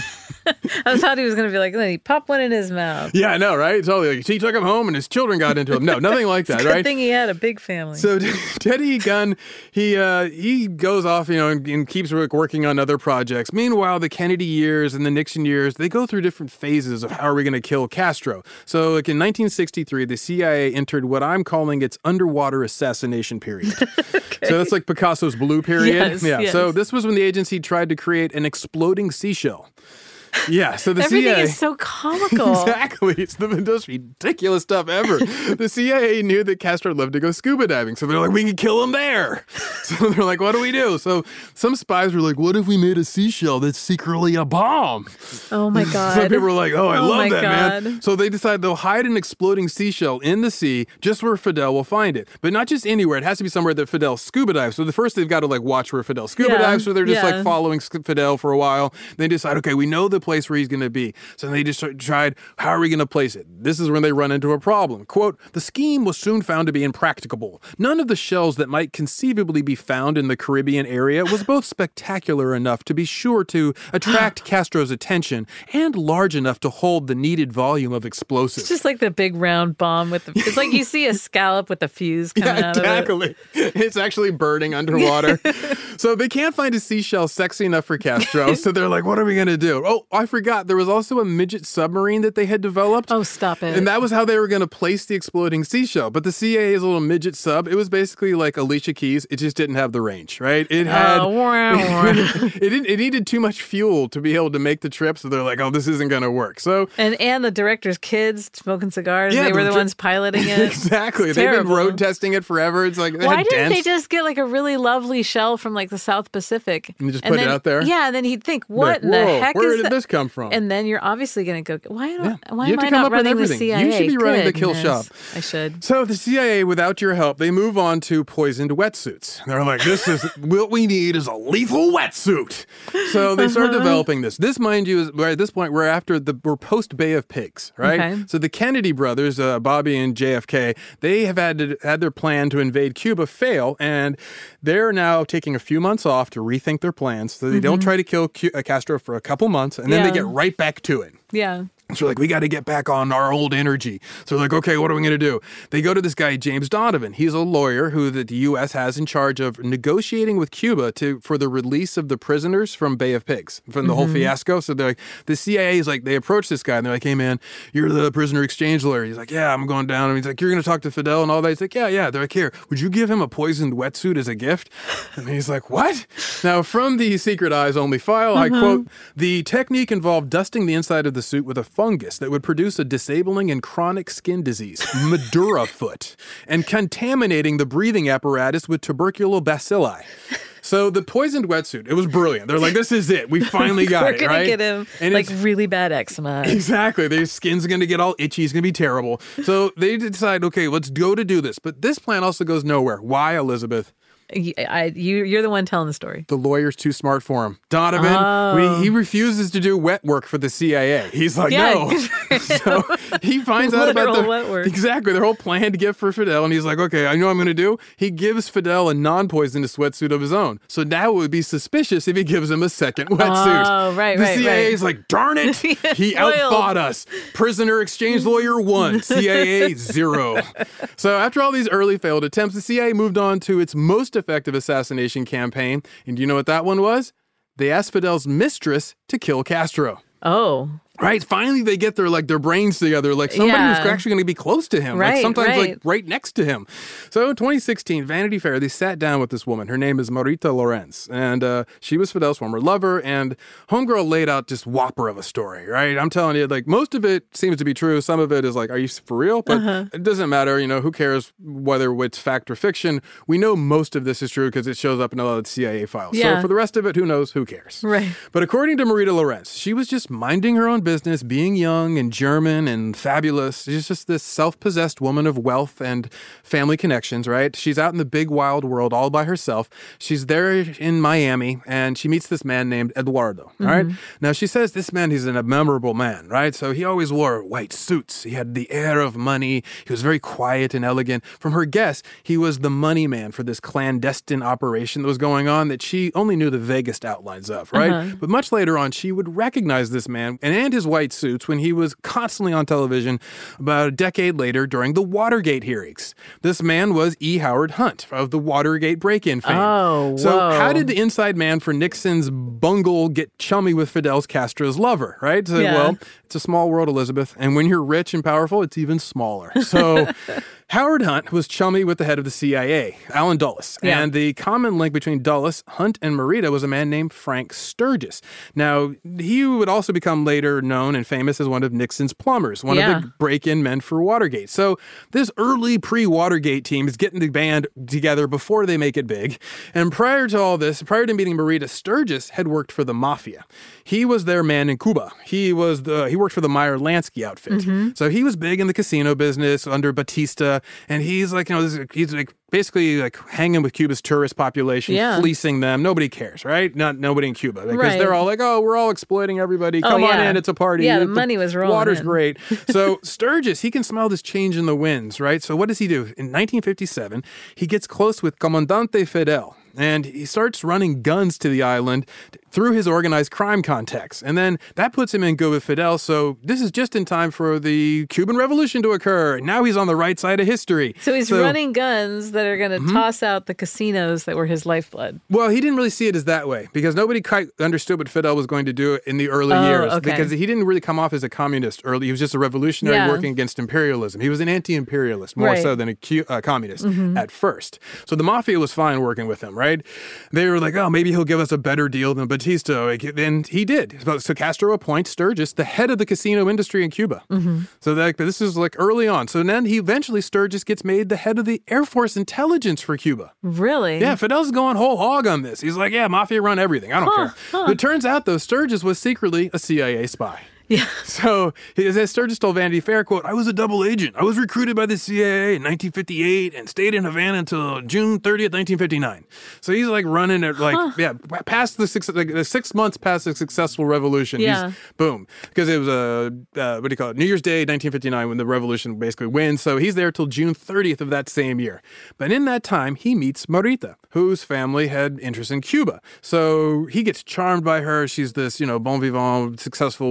I thought he was going to be like, then he popped one in his mouth. Yeah, I know, right? Totally. Like, he took him home and his children got into him. No, nothing like that, Good right? thing he had a big family. So Teddy Gunn, he uh, he goes off, you know, and, and keeps work, working on other projects. Meanwhile, the Kennedy years and the Nixon years, they go through different phases of how are we going to kill Castro. So, like in nineteen sixty-three, the C I A entered what I'm calling its underwater assassination period. Okay. So that's like Picasso's blue period. Yes, yeah. yes. So this was when the agency tried to create an exploding seashell. Yeah, so the Everything C I A is so comical. Exactly. It's the most ridiculous stuff ever. The C I A knew that Castro loved to go scuba diving, so they're like, we can kill him there. So they're like, what do we do? So some spies were like, what if we made a seashell that's secretly a bomb? Oh my God. Some people were like, oh, I Oh love my that, man. God. So they decide they'll hide an exploding seashell in the sea just where Fidel will find it. But not just anywhere. It has to be somewhere that Fidel scuba dives. So the first they've got to like watch where Fidel scuba Yeah, dives. So they're just yeah. like following Fidel for a while. They decide, okay, we know the place where he's going to be. So they just tried, how are we going to place it? This is when they run into a problem. Quote, the scheme was soon found to be impracticable. None of the shells that might conceivably be found in the Caribbean area was both spectacular enough to be sure to attract Castro's attention and large enough to hold the needed volume of explosives. It's just like the big round bomb with the. It's like you see a scallop with a fuse coming Yeah, out of it. exactly. It's actually burning underwater. So they can't find a seashell sexy enough for Castro. So they're like, what are we going to do? Oh, I forgot. There was also a midget submarine that they had developed. Oh, stop it. And that was how they were going to place the exploding seashell. But the C I A's little midget sub, it was basically like Alicia Keys. It just didn't have the range, right? It had. Oh, wah, wah. it, didn't, it needed too much fuel to be able to make the trip. So they're like, oh, this isn't going to work. So. And and the director's kids smoking cigars. Yeah, they were the the dir- ones piloting it. Exactly. It's They've been terrible. road testing it forever. It's like, it Why had didn't dents. they just get like a really lovely shell from like the South Pacific And just put it then, out there? Yeah, and then he'd think, what Like, in the whoa, heck where is did that? this come from? And then you're obviously going to go. Why don't? Yeah. Why You am have I to come not up with running the everything. C I A? You should be running the kill Goodness. shop. I should. So the C I A, without your help, they move on to poisoned wetsuits. They're like, this is what we need is a lethal wetsuit. So they start developing this. This, mind you, is we're at this point we're after the we're post Bay of Pigs, right? Okay. So the Kennedy brothers, uh, Bobby and J F K, they have had to, had their plan to invade Cuba fail, and they're now taking a few months off to rethink their plans. So they don't try to kill Q- uh, Castro for a couple months, and then Yeah. they get right back to it. Yeah. So they're like, we got to get back on our old energy. So they're like, okay, what are we going to do? They go to this guy, James Donovan. He's a lawyer who the U S has in charge of negotiating with Cuba to for the release of the prisoners from Bay of Pigs, from the mm-hmm. whole fiasco. So they're like, the C I A is like, they approach this guy and they're like, hey, man, you're the prisoner exchange lawyer. He's like, yeah, I'm going down. And he's like, you're going to talk to Fidel and all that. He's like, yeah, yeah. They're like, here, would you give him a poisoned wetsuit as a gift? And he's like, what? Now, from the Secret Eyes Only file, mm-hmm. I quote, the technique involved dusting the inside of the suit with a fungus that would produce a disabling and chronic skin disease, Madura foot, and contaminating the breathing apparatus with tuberculous bacilli. So the poisoned wetsuit, it was brilliant. They're like, this is it. We finally got We're it, gonna right? We're going to get him, and like, really bad eczema. Exactly. Their skin's going to get all itchy. It's going to be terrible. So they decide, okay, let's go to do this. But this plan also goes nowhere. Why, Elizabeth? I, you, you're the one telling the story. The lawyer's too smart for him. Donovan, oh. we, he refuses to do wet work for the C I A. He's like, yeah. no. So he finds out about the wet work. Exactly, their whole plan to get for Fidel, and he's like, okay, I know what I'm going to do. He gives Fidel a non-poisonous wetsuit of his own. So now it would be suspicious if he gives him a second wetsuit. Oh, right, the right, C I A right. is like, darn it, he outthought us. Prisoner exchange lawyer one, C I A zero. So after all these early failed attempts, the C I A moved on to its most effective assassination campaign. And do you know what that one was? They asked Fidel's mistress to kill Castro. Oh. Right. Finally, they get their like their brains together, like somebody yeah. who's actually going to be close to him, right, like sometimes right. like right next to him. So twenty sixteen, Vanity Fair, they sat down with this woman. Her name is Marita Lorenz, and uh, she was Fidel's former lover. And Homegirl laid out this whopper of a story, right? I'm telling you, like most of it seems to be true. Some of it is like, are you for real? But uh-huh. it doesn't matter. You know, who cares whether it's fact or fiction? We know most of this is true because it shows up in a lot of C I A files. Yeah. So for the rest of it, who knows? Who cares? Right. But according to Marita Lorenz, she was just minding her own business, being young and German and fabulous. She's just this self-possessed woman of wealth and family connections, right? She's out in the big wild world all by herself. She's there in Miami, and she meets this man named Eduardo, mm-hmm. right? Now, she says this man, he's an memorable man, right? So he always wore white suits. He had the air of money. He was very quiet and elegant. From her guess, he was the money man for this clandestine operation that was going on that she only knew the vaguest outlines of, right? Uh-huh. But much later on, she would recognize this man and, and his white suits when he was constantly on television about a decade later during the Watergate hearings. This man was E. Howard Hunt of the Watergate break-in fame. Oh, So whoa. how did the inside man for Nixon's bungle get chummy with Fidel's Castro's lover, right? So, yeah. Well, it's a small world, Elizabeth. And when you're rich and powerful, it's even smaller. So Howard Hunt was chummy with the head of the C I A, Alan Dulles. Yeah. And the common link between Dulles, Hunt, and Marita was a man named Frank Sturgis. Now, he would also become later known and famous as one of Nixon's plumbers, one yeah. of the break-in men for Watergate. So this early pre-Watergate team is getting the band together before they make it big. And prior to all this, prior to meeting Marita, Sturgis had worked for the mafia. He was their man in Cuba. He was the he worked for the Meyer Lansky outfit. Mm-hmm. So he was big in the casino business under Batista. And he's like, you know, this, he's like basically like hanging with Cuba's tourist population, yeah. fleecing them. Nobody cares, right? Not nobody in Cuba. Because right. they're all like, oh, we're all exploiting everybody. Come oh, on yeah. in. It's a party. Yeah, the, the money was rolling Water's in. great. So Sturgis, he can smell this change in the winds, right? So what does he do? In nineteen fifty-seven, he gets close with Comandante Fidel. And he starts running guns to the island through his organized crime contacts. And then that puts him in good with Fidel. So this is just in time for the Cuban Revolution to occur. Now he's on the right side of history. So he's so, running guns that are going to mm-hmm. toss out the casinos that were his lifeblood. Well, he didn't really see it as that way because nobody quite understood what Fidel was going to do in the early oh, years. Okay. Because he didn't really come off as a communist early. He was just a revolutionary yeah. working against imperialism. He was an anti-imperialist more right. so than a Q, uh, communist mm-hmm. at first. So the mafia was fine working with him, right? They were like, oh, maybe he'll give us a better deal than Batista. And he did. So Castro appoints Sturgis the head of the casino industry in Cuba. Mm-hmm. So that, this is like early on. So then he eventually, Sturgis gets made the head of the Air Force intelligence for Cuba. Really? Yeah, Fidel's going whole hog on this. He's like, yeah, mafia run everything. I don't huh, care. Huh. But it turns out, though, Sturgis was secretly a C I A spy. Yeah. So, as Sturgis told Vanity Fair, quote, I was a double agent. I was recruited by the C I A in nineteen fifty-eight and stayed in Havana until June thirtieth, nineteen fifty-nine. So he's like running it, like, huh. yeah, past the six, like the six months past the successful revolution. Yeah. He's, boom. Because it was a, uh, what do you call it, New Year's Day, nineteen fifty-nine, when the revolution basically wins. So he's there till June thirtieth of that same year. But in that time, he meets Marita, whose family had interest in Cuba. So he gets charmed by her. She's this, you know, bon vivant, successful, wealthy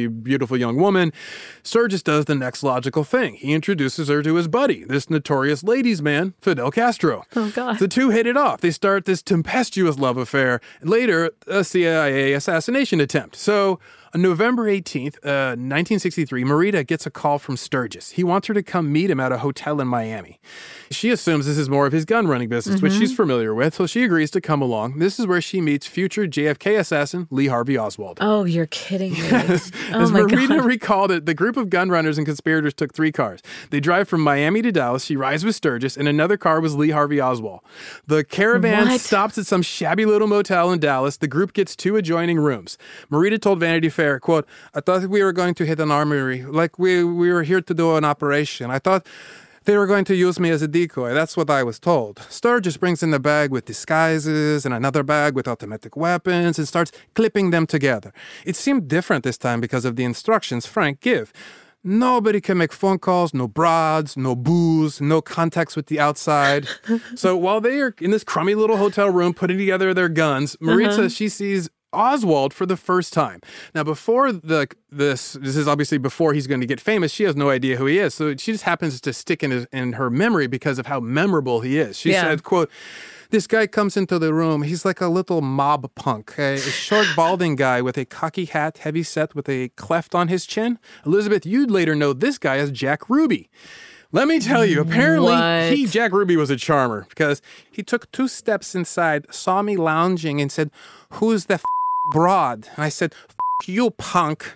very beautiful young woman, Sturgis does the next logical thing. He introduces her to his buddy, this notorious ladies' man, Fidel Castro. Oh, God. The two hit it off. They start this tempestuous love affair, and later a C I A assassination attempt. So on November eighteenth, uh, nineteen sixty-three, Marita gets a call from Sturgis. He wants her to come meet him at a hotel in Miami. She assumes this is more of his gun running business, mm-hmm. which she's familiar with, so she agrees to come along. This is where she meets future J F K assassin Lee Harvey Oswald. Oh, you're kidding me. Yes. Oh, As my Marita God. recalled it, the group of gun runners and conspirators took three cars. They drive from Miami to Dallas. She rides with Sturgis, and another car was Lee Harvey Oswald. The caravan What? stops at some shabby little motel in Dallas. The group gets two adjoining rooms. Marita told Vanity Fair, quote, "I thought we were going to hit an armory, like we, we were here to do an operation. I thought they were going to use me as a decoy. That's what I was told." Sturgis brings in a bag with disguises and another bag with automatic weapons and starts clipping them together. It seemed different this time because of the instructions Frank gave. Nobody can make phone calls, no broads, no booze, no contacts with the outside. So while they are in this crummy little hotel room putting together their guns, Marita Uh-huh. says she sees Oswald for the first time. Now, before the this, this is obviously before he's going to get famous. She has no idea who he is, so she just happens to stick in his, in her memory because of how memorable he is. She Yeah. said, "quote, this guy comes into the room. He's like a little mob punk, a, a short, balding guy with a cocky hat, heavy set, with a cleft on his chin. Elizabeth, you'd later know this guy as Jack Ruby." Let me tell you, apparently What? he, Jack Ruby, was a charmer because he took two steps inside, saw me lounging, and said, "Who's the f- broad?" And I said, "F- you, punk."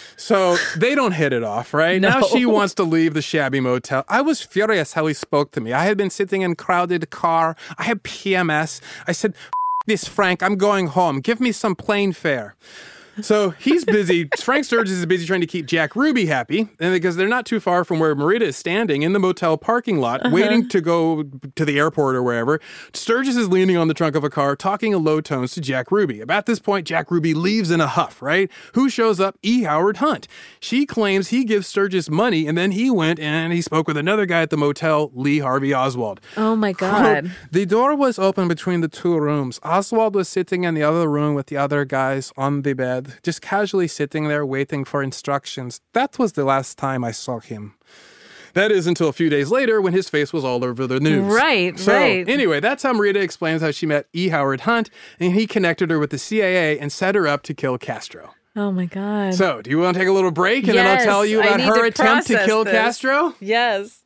So they don't hit it off, right? No. Now she wants to leave the shabby motel. I was furious how he spoke to me. I had been sitting in a crowded car. I had P M S. I said, "F- this, Frank, I'm going home. Give me some plane fare." So he's busy. Frank Sturgis is busy trying to keep Jack Ruby happy, and because they're not too far from where Marita is standing in the motel parking lot, Uh-huh. waiting to go to the airport or wherever. Sturgis is leaning on the trunk of a car, talking in low tones to Jack Ruby. About this point, Jack Ruby leaves in a huff, right? Who shows up? E. Howard Hunt. She claims he gives Sturgis money, and then he went and he spoke with another guy at the motel, Lee Harvey Oswald. Oh, my Quote, God. "The door was open between the two rooms. Oswald was sitting in the other room with the other guys on the bed, just casually sitting there waiting for instructions. That was the last time I saw him." That is until a few days later when his face was all over the news. Right, so, right. Anyway, that's how Marita explains how she met E. Howard Hunt, and he connected her with the C I A and set her up to kill Castro. Oh, my God. So, do you want to take a little break and then I'll Yes, tell you I about need her to attempt to process kill this. Castro? Yes.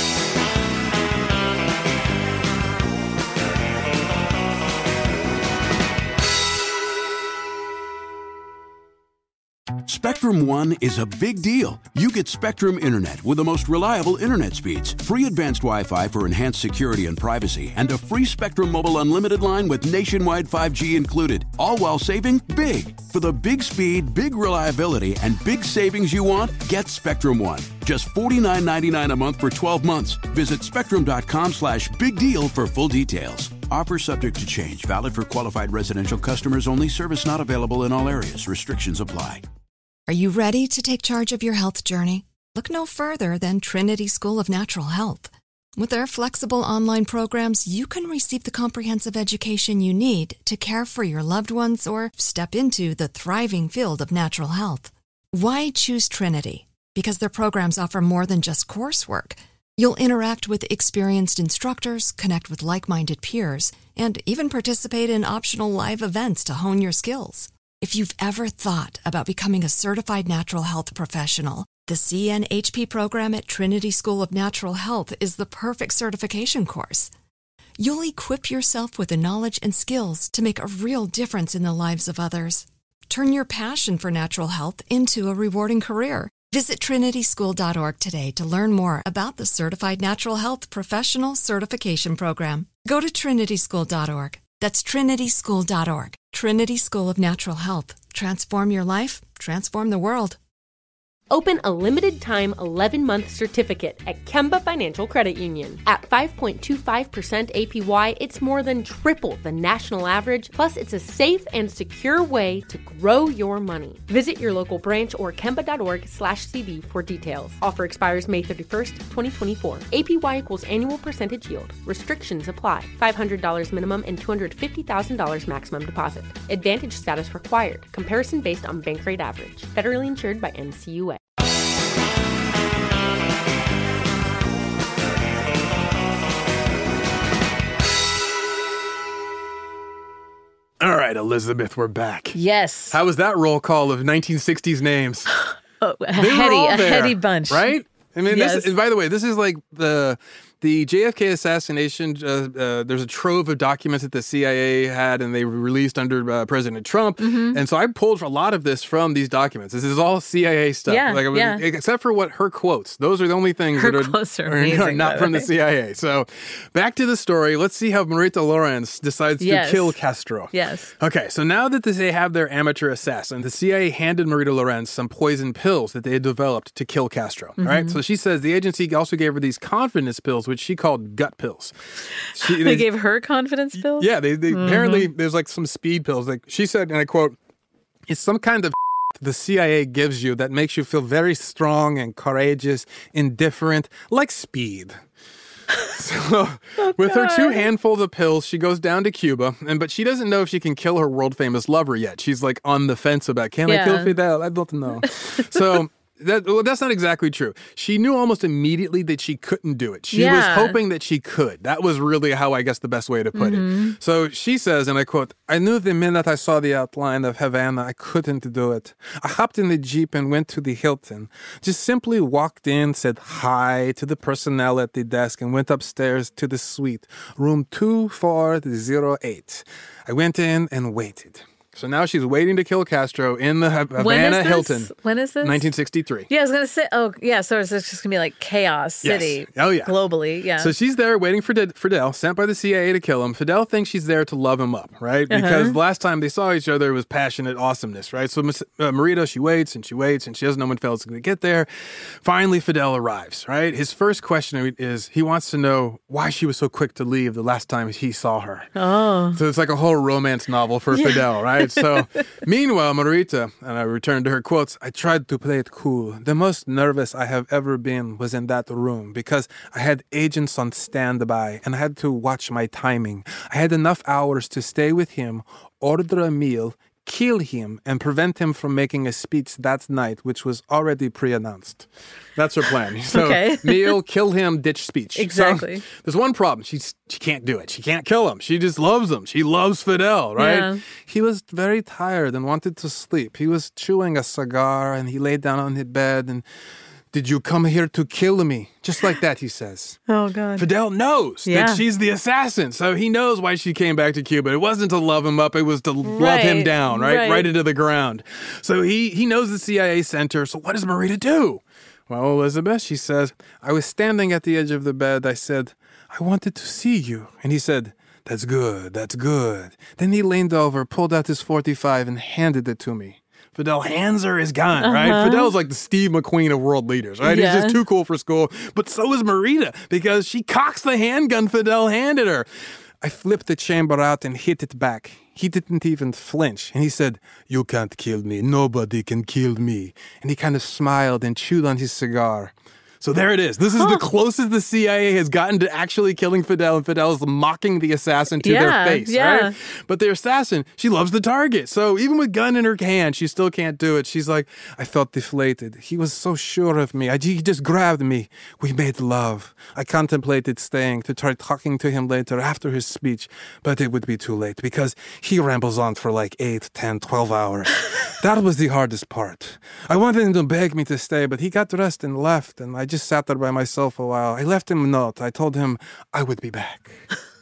Spectrum One is a big deal. You get Spectrum Internet with the most reliable internet speeds, free advanced Wi-Fi for enhanced security and privacy, and a free Spectrum Mobile Unlimited line with nationwide five G included, all while saving big. For the big speed, big reliability, and big savings you want, get Spectrum One. Just forty-nine ninety-nine a month for twelve months. Visit spectrum.com slash big deal for full details. Offer subject to change. Valid for qualified residential customers only. Service not available in all areas. Restrictions apply. Are you ready to take charge of your health journey? Look no further than Trinity School of Natural Health. With their flexible online programs, you can receive the comprehensive education you need to care for your loved ones or step into the thriving field of natural health. Why choose Trinity? Because their programs offer more than just coursework. You'll interact with experienced instructors, connect with like-minded peers, and even participate in optional live events to hone your skills. If you've ever thought about becoming a certified natural health professional, the C N H P program at Trinity School of Natural Health is the perfect certification course. You'll equip yourself with the knowledge and skills to make a real difference in the lives of others. Turn your passion for natural health into a rewarding career. Visit trinity school dot org today to learn more about the Certified Natural Health Professional Certification Program. Go to trinity school dot org. That's trinity school dot org. Trinity School of Natural Health. Transform your life, transform the world. Open a limited-time eleven-month certificate at Kemba Financial Credit Union. At five point two five percent A P Y, it's more than triple the national average, plus it's a safe and secure way to grow your money. Visit your local branch or kemba.org slash CD for details. Offer expires May thirty-first, twenty twenty-four. A P Y equals annual percentage yield. Restrictions apply. five hundred dollars minimum and two hundred fifty thousand dollars maximum deposit. Advantage status required. Comparison based on bank rate average. Federally insured by N C U A. All right, Elizabeth, we're back. Yes. How was that roll call of nineteen sixties names? Oh, a heady, a heady bunch. Right? I mean, yes. this, and by the way, this is like the the J F K assassination. Uh, uh, there's a trove of documents that the C I A had, and they were released under uh, President Trump. Mm-hmm. And so I pulled a lot of this from these documents. This is all C I A stuff, yeah, like, yeah. except for what her quotes. Those are the only things her that are, quotes are, are, amazing, are not from the C I A. So back to the story. Let's see how Marita Lawrence decides yes. to kill Castro. Yes. Okay, so now that they have their amateur assassin, the C I A handed Marita Lawrence some poison pills that they had developed to kill Castro. Mm-hmm. Right? So she says the agency also gave her these confidence pills, which she called gut pills. She, they, they gave her confidence pills? Yeah, they, they mm-hmm. apparently there's like some speed pills. Like she said, and I quote, "It's some kind of the C I A gives you that makes you feel very strong and courageous, indifferent, like speed." So, oh, with her two handfuls of pills, she goes down to Cuba, and but she doesn't know if she can kill her world famous lover yet. She's like on the fence about, can yeah. I kill Fidel? I don't know. So. That, well, that's not exactly true. She knew almost immediately that she couldn't do it. She yeah. was hoping that she could. That was really how, I guess, the best way to put mm-hmm. it. So she says, and I quote, "I knew the minute I saw the outline of Havana, I couldn't do it. I hopped in the Jeep and went to the Hilton. Just simply walked in, said hi to the personnel at the desk, and went upstairs to the suite, room two four zero eight. I went in and waited." So now she's waiting to kill Castro in the Havana when is this? Hilton. When is this? nineteen sixty-three. Yeah, I was going to say, oh, yeah, so it's just going to be like chaos city. Yes. Oh, yeah. Globally, yeah. So she's there waiting for Fidel, sent by the C I A to kill him. Fidel thinks she's there to love him up, right? Because uh-huh. last time they saw each other, it was passionate awesomeness, right? So uh, Marita, she waits and she waits and she doesn't know when Fidel's going to get there. Finally, Fidel arrives, right? His first question is, he wants to know why she was so quick to leave the last time he saw her. Oh. So it's like a whole romance novel for yeah. Fidel, right? So... Meanwhile, Marita, and I return to her quotes, "I tried to play it cool. The most nervous I have ever been was in that room because I had agents on standby and I had to watch my timing. I had enough hours to stay with him, order a meal, kill him, and prevent him from making a speech that night, which was already pre-announced." That's her plan. So, okay. meal, kill him, ditch speech. Exactly. So, there's one problem. She's, she can't do it. She can't kill him. She just loves him. She loves Fidel, right? Yeah. He was very tired and wanted to sleep. He was chewing a cigar, and he laid down on his bed and... "Did you come here to kill me?" Just like that, he says. Oh, God. Fidel knows yeah. that she's the assassin, so he knows why she came back to Cuba. It wasn't to love him up, it was to right. love him down, right? right? Right into the ground. So he, he knows the C I A sent her, so what does Marita do? Well, Elizabeth, she says, "I was standing at the edge of the bed. I said, I wanted to see you." And he said, "That's good, that's good." Then he leaned over, pulled out his forty-five, and handed it to me. Fidel hands her his gun, uh-huh. right? Fidel's like the Steve McQueen of world leaders, right? Yeah. He's just too cool for school. But so is Marita, because she cocks the handgun Fidel handed her. I flipped the chamber out and hit it back. He didn't even flinch. And he said, "You can't kill me. Nobody can kill me." And he kind of smiled and chewed on his cigar. So there it is. This is huh. the closest the C I A has gotten to actually killing Fidel, and Fidel is mocking the assassin to yeah, their face, yeah. right? But the assassin, she loves the target. So even with gun in her hand, she still can't do it. She's like, "I felt deflated. He was so sure of me. I, he just grabbed me. We made love. I contemplated staying to try talking to him later after his speech, but it would be too late because he rambles on for like eight, ten, twelve hours. That was the hardest part. I wanted him to beg me to stay, but he got dressed and left, and I just sat there by myself a while. I left him a note. I told him I would be back."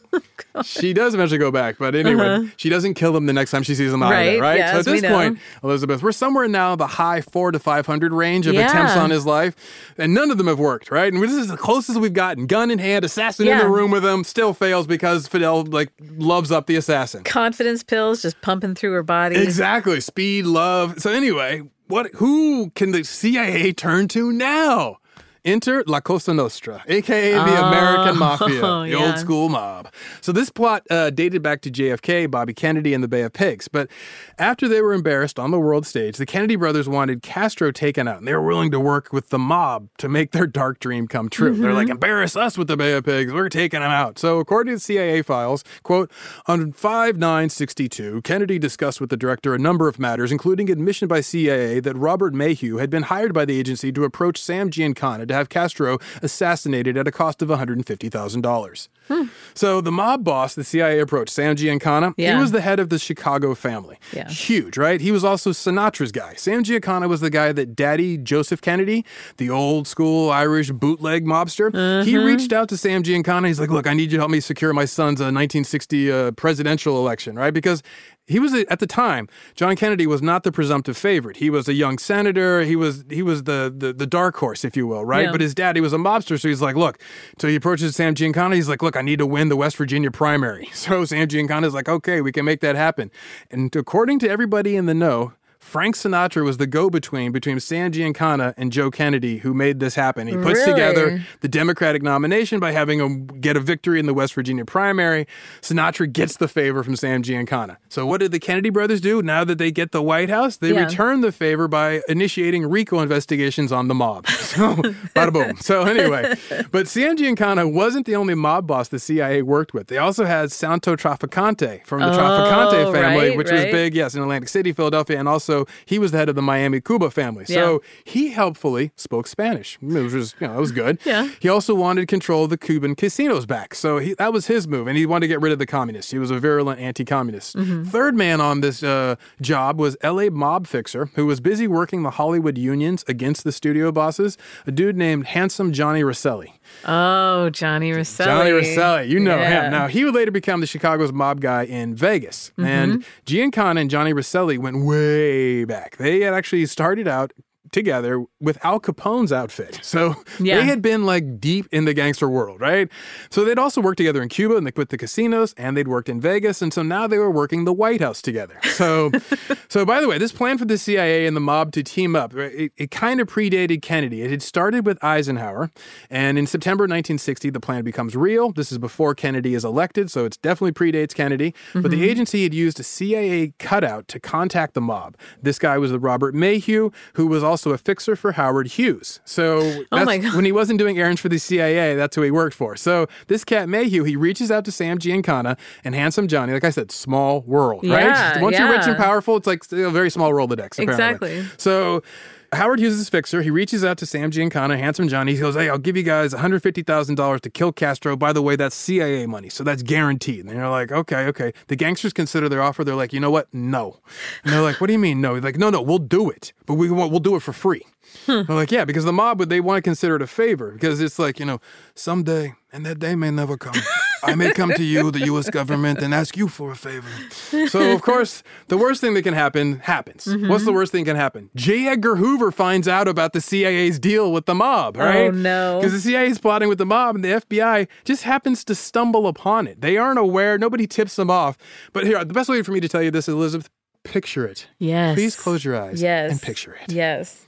She does eventually go back, but anyway, uh-huh. she doesn't kill him the next time she sees him either, right? right? Yes, so at this point, Elizabeth, we're somewhere now the high four to five hundred range of yeah. attempts on his life, and none of them have worked, right? And this is the closest we've gotten. Gun in hand, assassin yeah. in the room with him, still fails because Fidel like loves up the assassin. Confidence pills just pumping through her body. Exactly, speed, love. So anyway, what? Who can the C I A turn to now? Enter La Cosa Nostra, a k a the oh, American Mafia, the yeah. old school mob. So this plot uh, dated back to J F K, Bobby Kennedy, and the Bay of Pigs. But after they were embarrassed on the world stage, the Kennedy brothers wanted Castro taken out, and they were willing to work with the mob to make their dark dream come true. Mm-hmm. They're like, embarrass us with the Bay of Pigs, we're taking them out. So according to the C I A files, quote, on five nine sixty-two, Kennedy discussed with the director a number of matters, including admission by C I A that Robert Mayhew had been hired by the agency to approach Sam Giancana to have Castro assassinated at a cost of one hundred fifty thousand dollars. Hmm. So the mob boss the C I A approached, Sam Giancana, yeah. he was the head of the Chicago family. Yeah. Huge, right? He was also Sinatra's guy. Sam Giancana was the guy that Daddy Joseph Kennedy, the old school Irish bootleg mobster, uh-huh. he reached out to Sam Giancana. He's like, look, I need you to help me secure my son's uh, nineteen sixty uh, presidential election, right? Because he was, at the time, John Kennedy was not the presumptive favorite. He was a young senator. He was he was the the, the dark horse, if you will, right? Yeah. But his daddy was a mobster, so he's like, look. So he approaches Sam Giancana. He's like, look, I need to win the West Virginia primary. So Sam Giancana's like, okay, we can make that happen. And according to everybody in the know, Frank Sinatra was the go-between between Sam Giancana and Joe Kennedy, who made this happen. He puts really? together the Democratic nomination by having him get a victory in the West Virginia primary. Sinatra gets the favor from Sam Giancana. So what did the Kennedy brothers do now that they get the White House? They yeah. return the favor by initiating RICO investigations on the mob. So, bada boom. So anyway, but Sam Giancana wasn't the only mob boss the C I A worked with. They also had Santo Trafficante from the oh, Trafficante family, right, which right. was big, yes, in Atlantic City, Philadelphia, and also he was the head of the Miami Cuba family. So yeah. he helpfully spoke Spanish, which was, you know, that was good. Yeah. He also wanted control of the Cuban casinos back. So he, that was his move. And he wanted to get rid of the communists. He was a virulent anti-communist. Mm-hmm. Third man on this uh, job was L A mob fixer, who was busy working the Hollywood unions against the studio bosses, a dude named Handsome Johnny Rosselli. Oh, Johnny Rosselli. Johnny Rosselli. You know yeah. him. Now, he would later become the Chicago's mob guy in Vegas. Mm-hmm. And Giancana and Johnny Rosselli went way back. They had actually started out together with Al Capone's outfit. So yeah. they had been like deep in the gangster world, right? So they'd also worked together in Cuba and they quit the casinos, and they'd worked in Vegas. And so now they were working the White House together. So, so by the way, this plan for the C I A and the mob to team up, it, it kind of predated Kennedy. It had started with Eisenhower. And in September nineteen sixty, the plan becomes real. This is before Kennedy is elected, so it definitely predates Kennedy. Mm-hmm. But the agency had used a C I A cutout to contact the mob. This guy was the Robert Mayhew, who was also a fixer for Howard Hughes. So that's, oh my God. when he wasn't doing errands for the C I A, that's who he worked for. So this cat Mayhew, he reaches out to Sam Giancana and Handsome Johnny. Like I said, small world, yeah, right? Once yeah. you're rich and powerful, it's like a very small Rolodex, apparently. Exactly. So Howard Hughes is fixer. He reaches out to Sam Giancana, Handsome Johnny. He goes, hey, I'll give you guys one hundred fifty thousand dollars to kill Castro. By the way, that's C I A money, so that's guaranteed. And they're like, okay, okay. The gangsters consider their offer. They're like, you know what? No. And they're like, what do you mean no? They're like, no, no, we'll do it, but we won't, we'll do it for free. Hmm. They're like, yeah, because the mob, would they want to consider it a favor, because it's like, you know, someday, and that day may never come, I may come to you, the U S government, and ask you for a favor. So, of course, the worst thing that can happen happens. Mm-hmm. What's the worst thing that can happen? J. Edgar Hoover finds out about the C I A's deal with the mob, right? Oh, no. Because the C I A is plotting with the mob, and the F B I just happens to stumble upon it. They aren't aware. Nobody tips them off. But here, the best way for me to tell you this, Elizabeth, picture it. Yes. Please close your eyes yes. and picture it. Yes.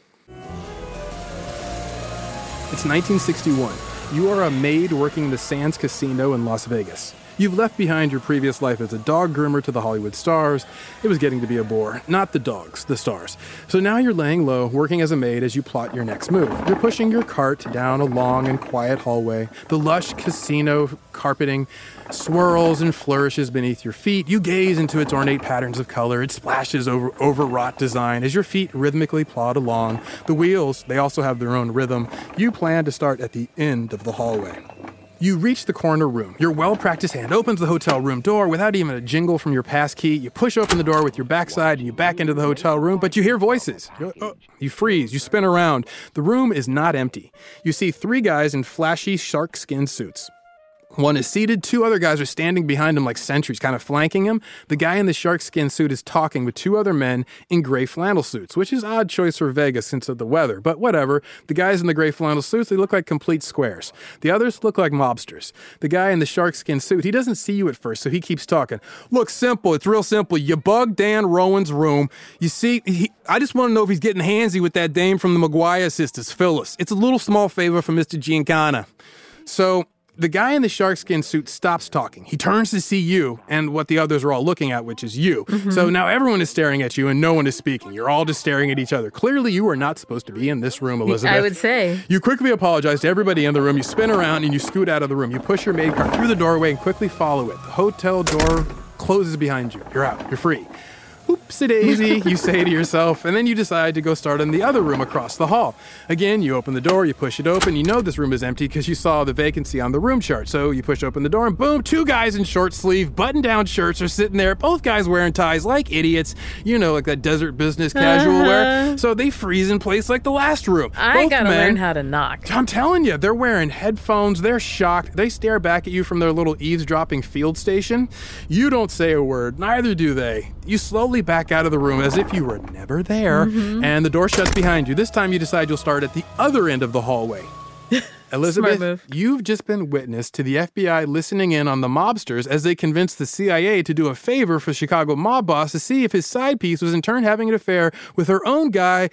It's nineteen sixty-one. You are a maid working the Sands Casino in Las Vegas. You've left behind your previous life as a dog groomer to the Hollywood stars. It was getting to be a bore. Not the dogs, the stars. So now you're laying low, working as a maid as you plot your next move. You're pushing your cart down a long and quiet hallway. The lush casino carpeting swirls and flourishes beneath your feet. You gaze into its ornate patterns of color. It splashes over overwrought design as your feet rhythmically plod along. The wheels, they also have their own rhythm. You plan to start at the end of the hallway. You reach the corner room. Your well-practiced hand opens the hotel room door without even a jingle from your pass key. You push open the door with your backside and you back into the hotel room, but you hear voices. You freeze. You spin around. The room is not empty. You see three guys in flashy shark skin suits. One is seated. Two other guys are standing behind him like sentries, kind of flanking him. The guy in the shark skin suit is talking with two other men in gray flannel suits, which is odd choice for Vegas since of the weather. But whatever. The guys in the gray flannel suits, they look like complete squares. The others look like mobsters. The guy in the shark skin suit, he doesn't see you at first, so he keeps talking. Look, simple. It's real simple. You bug Dan Rowan's room. You see, he, I just want to know if he's getting handsy with that dame from the McGuire sisters, Phyllis. It's a little small favor from Mister Giancana. So the guy in the sharkskin suit stops talking. He turns to see you and what the others are all looking at, which is you. Mm-hmm. So now everyone is staring at you and no one is speaking. You're all just staring at each other. Clearly, you are not supposed to be in this room, Elizabeth. I would say. You quickly apologize to everybody in the room. You spin around and you scoot out of the room. You push your maid cart through the doorway and quickly follow it. The hotel door closes behind you. You're out. You're free. Oopsie-daisy, you say to yourself, and then you decide to go start in the other room across the hall. Again, you open the door, you push it open, you know this room is empty because you saw the vacancy on the room chart. So you push open the door and boom, two guys in short sleeve, button-down shirts are sitting there, both guys wearing ties like idiots, you know, like that desert business casual uh-huh. wear. So they freeze in place like the last room. I both gotta men, learn how to knock. I'm telling you, they're wearing headphones, they're shocked, they stare back at you from their little eavesdropping field station. You don't say a word, neither do they. You slowly back out of the room as if you were never there, mm-hmm. and the door shuts behind you. This time you decide you'll start at the other end of the hallway. Elizabeth, you've just been witness to the F B I listening in on the mobsters as they convinced the C I A to do a favor for Chicago mob boss to see if his side piece was in turn having an affair with her own guy,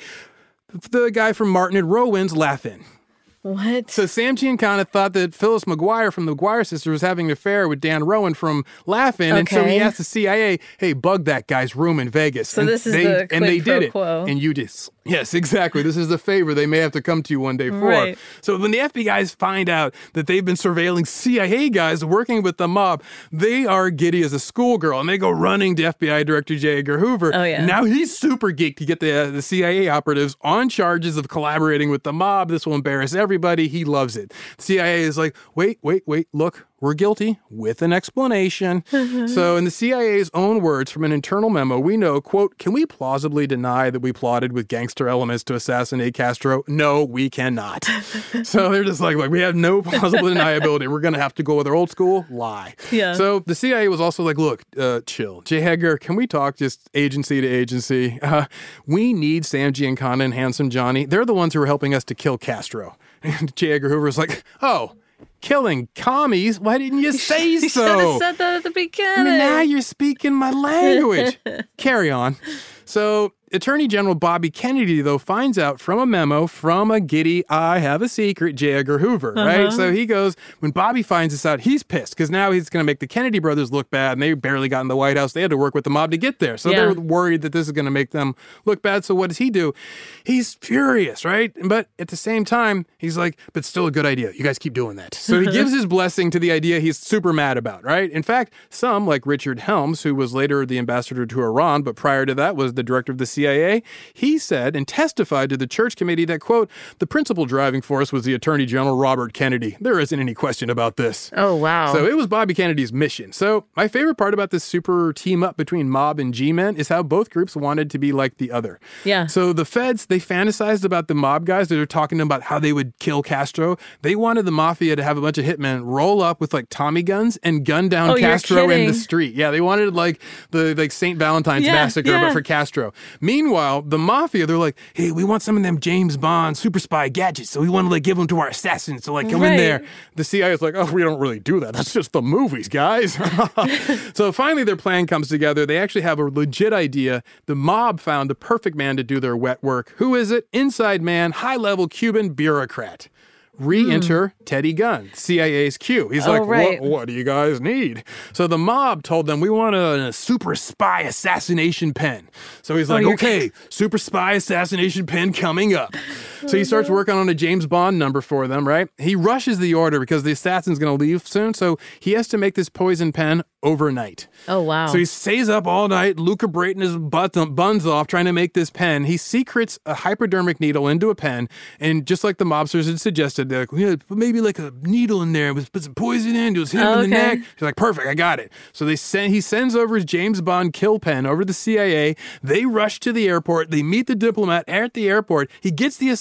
the guy from Martin and Rowan's Laugh-In. What? So Sam Giancana thought that Phyllis McGuire from the McGuire sisters was having an affair with Dan Rowan from Laugh-In, okay. and so he asked the C I A, hey, bug that guy's room in Vegas. So and this is they, the And they did it. Quo. And you just... Yes, exactly. This is the favor they may have to come to you one day for. Right. So when the F B I guys find out that they've been surveilling C I A guys working with the mob, they are giddy as a schoolgirl, and they go running to F B I Director J. Edgar Hoover. Oh, yeah. And now he's super geeked to get the, uh, the C I A operatives on charges of collaborating with the mob. This will embarrass everybody. He loves it. The C I A is like, wait, wait, wait, look. We're guilty with an explanation. So in the C I A's own words from an internal memo, we know, quote, can we plausibly deny that we plotted with gangster elements to assassinate Castro? No, we cannot. So they're just like, like, we have no plausible deniability. We're going to have to go with our old school lie. Yeah. So the C I A was also like, look, uh, chill. J. Edgar, can we talk just agency to agency? Uh, we need Sam Giancana and Handsome Johnny. They're the ones who are helping us to kill Castro. And J. Edgar Hoover was like, oh, killing commies? Why didn't you say you so? You should have said that at the beginning. I mean, now you're speaking my language. Carry on. So Attorney General Bobby Kennedy, though, finds out from a memo from a giddy, I have a secret, J. Edgar Hoover, uh-huh. right? So he goes, when Bobby finds this out, he's pissed because now he's going to make the Kennedy brothers look bad, and they barely got in the White House. They had to work with the mob to get there. So yeah. they're worried that this is going to make them look bad. So what does he do? He's furious, right? But at the same time, he's like, but still a good idea. You guys keep doing that. So he gives his blessing to the idea he's super mad about, right? In fact, some, like Richard Helms, who was later the ambassador to Iran, but prior to that was the director of the C I A, he said and testified to the Church Committee that, quote, the principal driving force was the Attorney General Robert Kennedy. There isn't any question about this. Oh, wow. So it was Bobby Kennedy's mission. So my favorite part about this super team up between mob and G-men is how both groups wanted to be like the other. Yeah. So the feds, they fantasized about the mob guys that are talking about how they would kill Castro. They wanted the mafia to have a bunch of hitmen roll up with like Tommy guns and gun down oh, Castro in the street. Yeah, they wanted like the like Saint Valentine's yeah, massacre, yeah. but for Castro. Meanwhile, the mafia, they're like, hey, we want some of them James Bond super spy gadgets, so we want to like give them to our assassins. So like come right. in there. The C I A is like, oh, we don't really do that. That's just the movies, guys. So finally their plan comes together. They actually have a legit idea. The mob found the perfect man to do their wet work. Who is it? Inside man, high-level Cuban bureaucrat. Re-enter mm. Teddy Gunn, C I A's Q. He's oh, like, right. what, what do you guys need? So the mob told them, we want a, a super spy assassination pen. So he's like, oh, okay, super spy assassination pen coming up. So he starts working on a James Bond number for them, right? He rushes the order because the assassin's going to leave soon, so he has to make this poison pen overnight. Oh, wow. So he stays up all night, lucubrating his butt, buns off, trying to make this pen. He secrets a hypodermic needle into a pen, and just like the mobsters had suggested, they're like, yeah, put maybe like a needle in there, put some poison in, just hit him oh, in the okay. neck. He's like, perfect, I got it. So they send, he sends over his James Bond kill pen over to the C I A. They rush to the airport. They meet the diplomat at the airport. He gets the assassin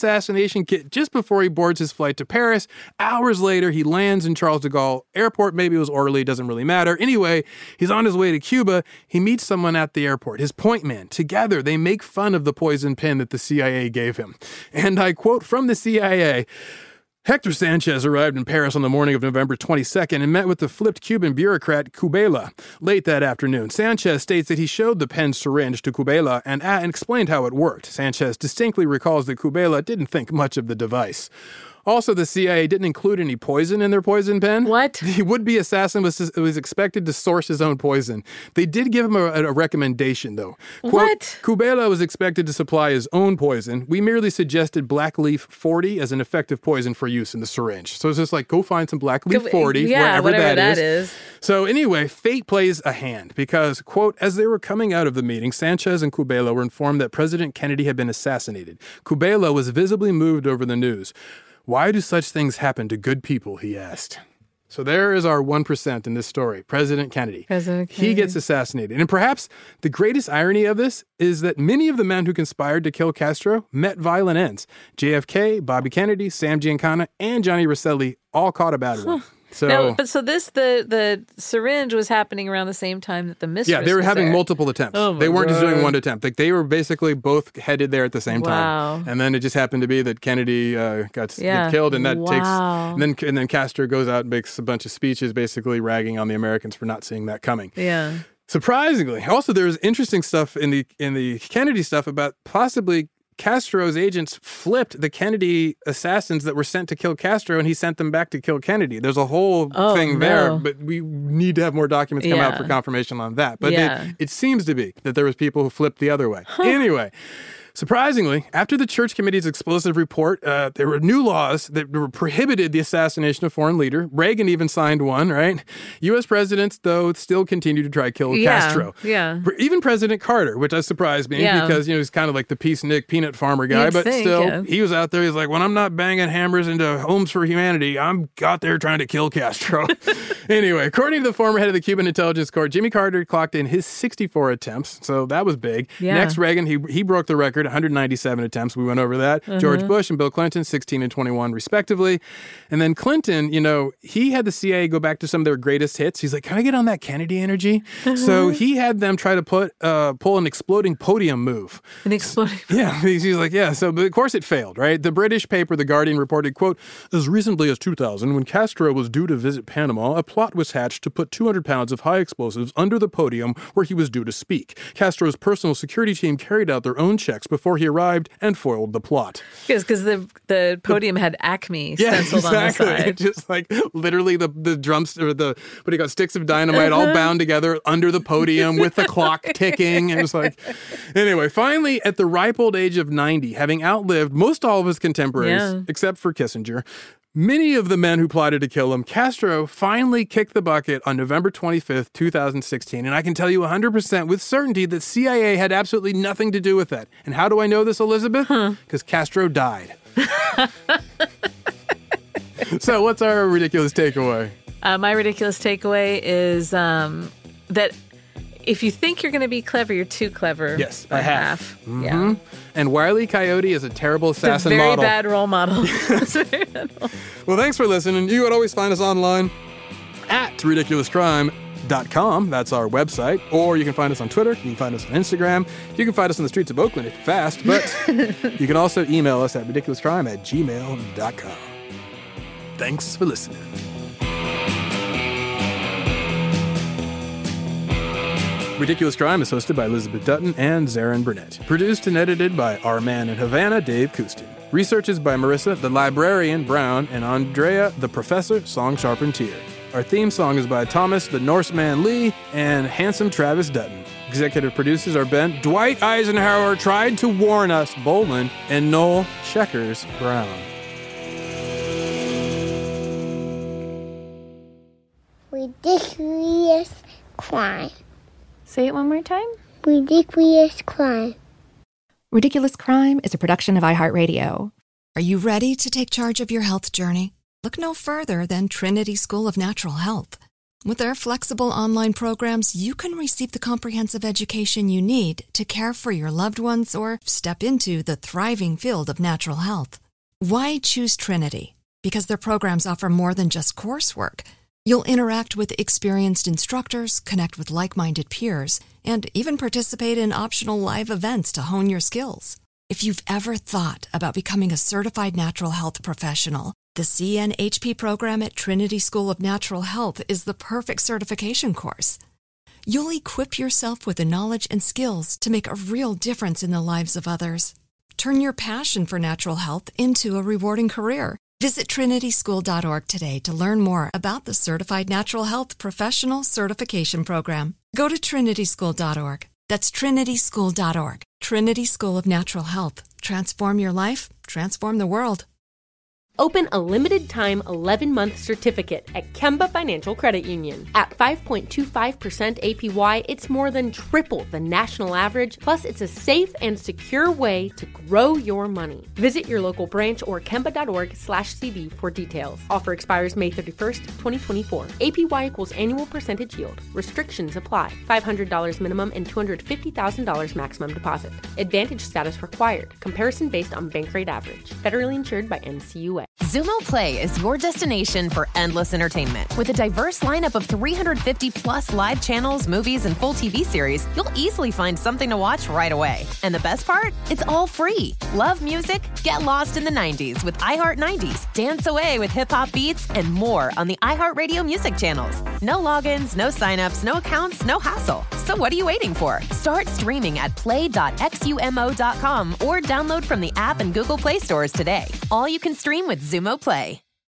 assassination kit just before he boards his flight to Paris. Hours later, he lands in Charles de Gaulle Airport. Maybe it was Orly, doesn't really matter. Anyway, he's on his way to Cuba. He meets someone at the airport, his point man. Together, they make fun of the poison pin that the C I A gave him. And I quote from the C I A, Hector Sanchez arrived in Paris on the morning of November twenty-second and met with the flipped Cuban bureaucrat Kubela late that afternoon. Sanchez states that he showed the pen syringe to Kubela and, uh, and explained how it worked. Sanchez distinctly recalls that Kubela didn't think much of the device. Also, the C I A didn't include any poison in their poison pen. What? The would-be assassin was, was expected to source his own poison. They did give him a, a recommendation, though. Quote, What? Kubela was expected to supply his own poison. We merely suggested black leaf forty as an effective poison for use in the syringe. So it's just like, go find some black leaf forty, yeah, wherever whatever that, that is. is. So anyway, fate plays a hand because, quote, as they were coming out of the meeting, Sanchez and Kubela were informed that President Kennedy had been assassinated. Kubela was visibly moved over the news. Why do such things happen to good people, he asked. So there is our one percent in this story, President Kennedy. President Kennedy. He gets assassinated. And perhaps the greatest irony of this is that many of the men who conspired to kill Castro met violent ends. J F K, Bobby Kennedy, Sam Giancana, and Johnny Rosselli all caught a bad one. So, no, but so this, the the syringe was happening around the same time that the mistress yeah, they were was having there. multiple attempts. Oh my they weren't just God. doing one attempt. Like they were basically both headed there at the same Wow. time. And then it just happened to be that Kennedy uh, got, Yeah. got killed, and that Wow. takes. And then and then Castro goes out and makes a bunch of speeches, basically ragging on the Americans for not seeing that coming. Yeah. Surprisingly, also there's interesting stuff in the in the Kennedy stuff about possibly Castro's agents flipped the Kennedy assassins that were sent to kill Castro, and he sent them back to kill Kennedy. There's a whole Oh, thing no. there, but we need to have more documents come out Yeah. for confirmation on that. But Yeah. it, it seems to be that there was people who flipped the other way. Anyway. Surprisingly, after the Church Committee's explosive report, uh, there were new laws that were prohibited the assassination of foreign leader. Reagan even signed one, right? U S presidents, though, still continued to try to kill Yeah, Castro. yeah. Even President Carter, which surprised me Yeah. because, you know, he's kind of like the peacenik peanut farmer guy, You'd but think, still, yeah. he was out there. He's like, when I'm not banging hammers into homes for humanity, I'm out there trying to kill Castro. Anyway, according to the former head of the Cuban Intelligence Corps, Jimmy Carter clocked in his sixty-four attempts, so that was big. Yeah. Next, Reagan, he he broke the record, one hundred ninety-seven attempts. We went over that. Uh-huh. George Bush and Bill Clinton, sixteen and twenty-one, respectively. And then Clinton, you know, he had the C I A go back to some of their greatest hits. He's like, can I get on that Kennedy energy? So he had them try to put uh, pull an exploding podium move. An exploding. Yeah, he's he's like, yeah. So, but of course it failed, right? The British paper, The Guardian, reported, quote, as recently as two thousand, when Castro was due to visit Panama, a plot was hatched to put two hundred pounds of high explosives under the podium where he was due to speak. Castro's personal security team carried out their own checks before he arrived and foiled the plot. Yes, because the the podium had Acme Yeah, stenciled exactly. on the side. Just like literally the the drums or the what do you got sticks of dynamite all bound together under the podium with the clock ticking. And it was like, anyway, finally at the ripe old age of ninety, having outlived most all of his contemporaries Yeah. except for Kissinger, many of the men who plotted to kill him, Castro finally kicked the bucket on November twenty-fifth, twenty sixteen. And I can tell you one hundred percent with certainty that C I A had absolutely nothing to do with that. And how do I know this, Elizabeth? Because Castro died. So what's our ridiculous takeaway? Uh, my ridiculous takeaway is um, that if you think you're going to be clever, you're too clever. Yes, by by half. half. Yeah. And Wile E. Coyote is a terrible It's a assassin very model. bad role model. It's a very bad role- Well, thanks for listening. You would always find us online at ridiculous crime dot com. That's our website. Or you can find us on Twitter. You can find us on Instagram. You can find us on the streets of Oakland if you're fast. But you can also email us at ridiculous crime at gmail dot com. Thanks for listening. Ridiculous Crime is hosted by Elizabeth Dutton and Zarin Burnett. Produced and edited by our man in Havana, Dave Kustin. Research is by Marissa, the librarian, Brown, and Andrea, the professor, Song Charpentier. Our theme song is by Thomas, the Norseman Lee, and handsome Travis Dutton. Executive producers are Ben Dwight Eisenhower tried to warn us, Bolin, and Noel Sheckers Brown. Ridiculous crime. Say it one more time. Ridiculous crime. Ridiculous Crime is a production of iHeartRadio. Are you ready to take charge of your health journey? Look no further than Trinity School of Natural Health. With their flexible online programs, you can receive the comprehensive education you need to care for your loved ones or step into the thriving field of natural health. Why choose Trinity? Because their programs offer more than just coursework. You'll interact with experienced instructors, connect with like-minded peers, and even participate in optional live events to hone your skills. If you've ever thought about becoming a certified natural health professional, the C N H P program at Trinity School of Natural Health is the perfect certification course. You'll equip yourself with the knowledge and skills to make a real difference in the lives of others. Turn your passion for natural health into a rewarding career. Visit trinity school dot org today to learn more about the Certified Natural Health Professional Certification Program. Go to trinity school dot org. That's trinity school dot org. Trinity School of Natural Health. Transform your life, transform the world. Open a limited-time eleven-month certificate at Kemba Financial Credit Union. At five point two five percent A P Y, it's more than triple the national average, plus it's a safe and secure way to grow your money. Visit your local branch or kemba dot org slash C D for details. Offer expires May thirty-first, twenty twenty-four. A P Y equals annual percentage yield. Restrictions apply. five hundred dollars minimum and two hundred fifty thousand dollars maximum deposit. Advantage status required. Comparison based on bank rate average. Federally insured by N C U A. Xumo Play is your destination for endless entertainment. With a diverse lineup of three hundred fifty plus live channels, movies, and full T V series, you'll easily find something to watch right away. And the best part? It's all free. Love music? Get lost in the nineties with iHeart nineties. Dance away with hip-hop beats and more on the iHeartRadio music channels. No logins, no signups, no accounts, no hassle. So what are you waiting for? Start streaming at play dot xumo dot com or download from the app and Google Play stores today. All you can stream with Xumo Play.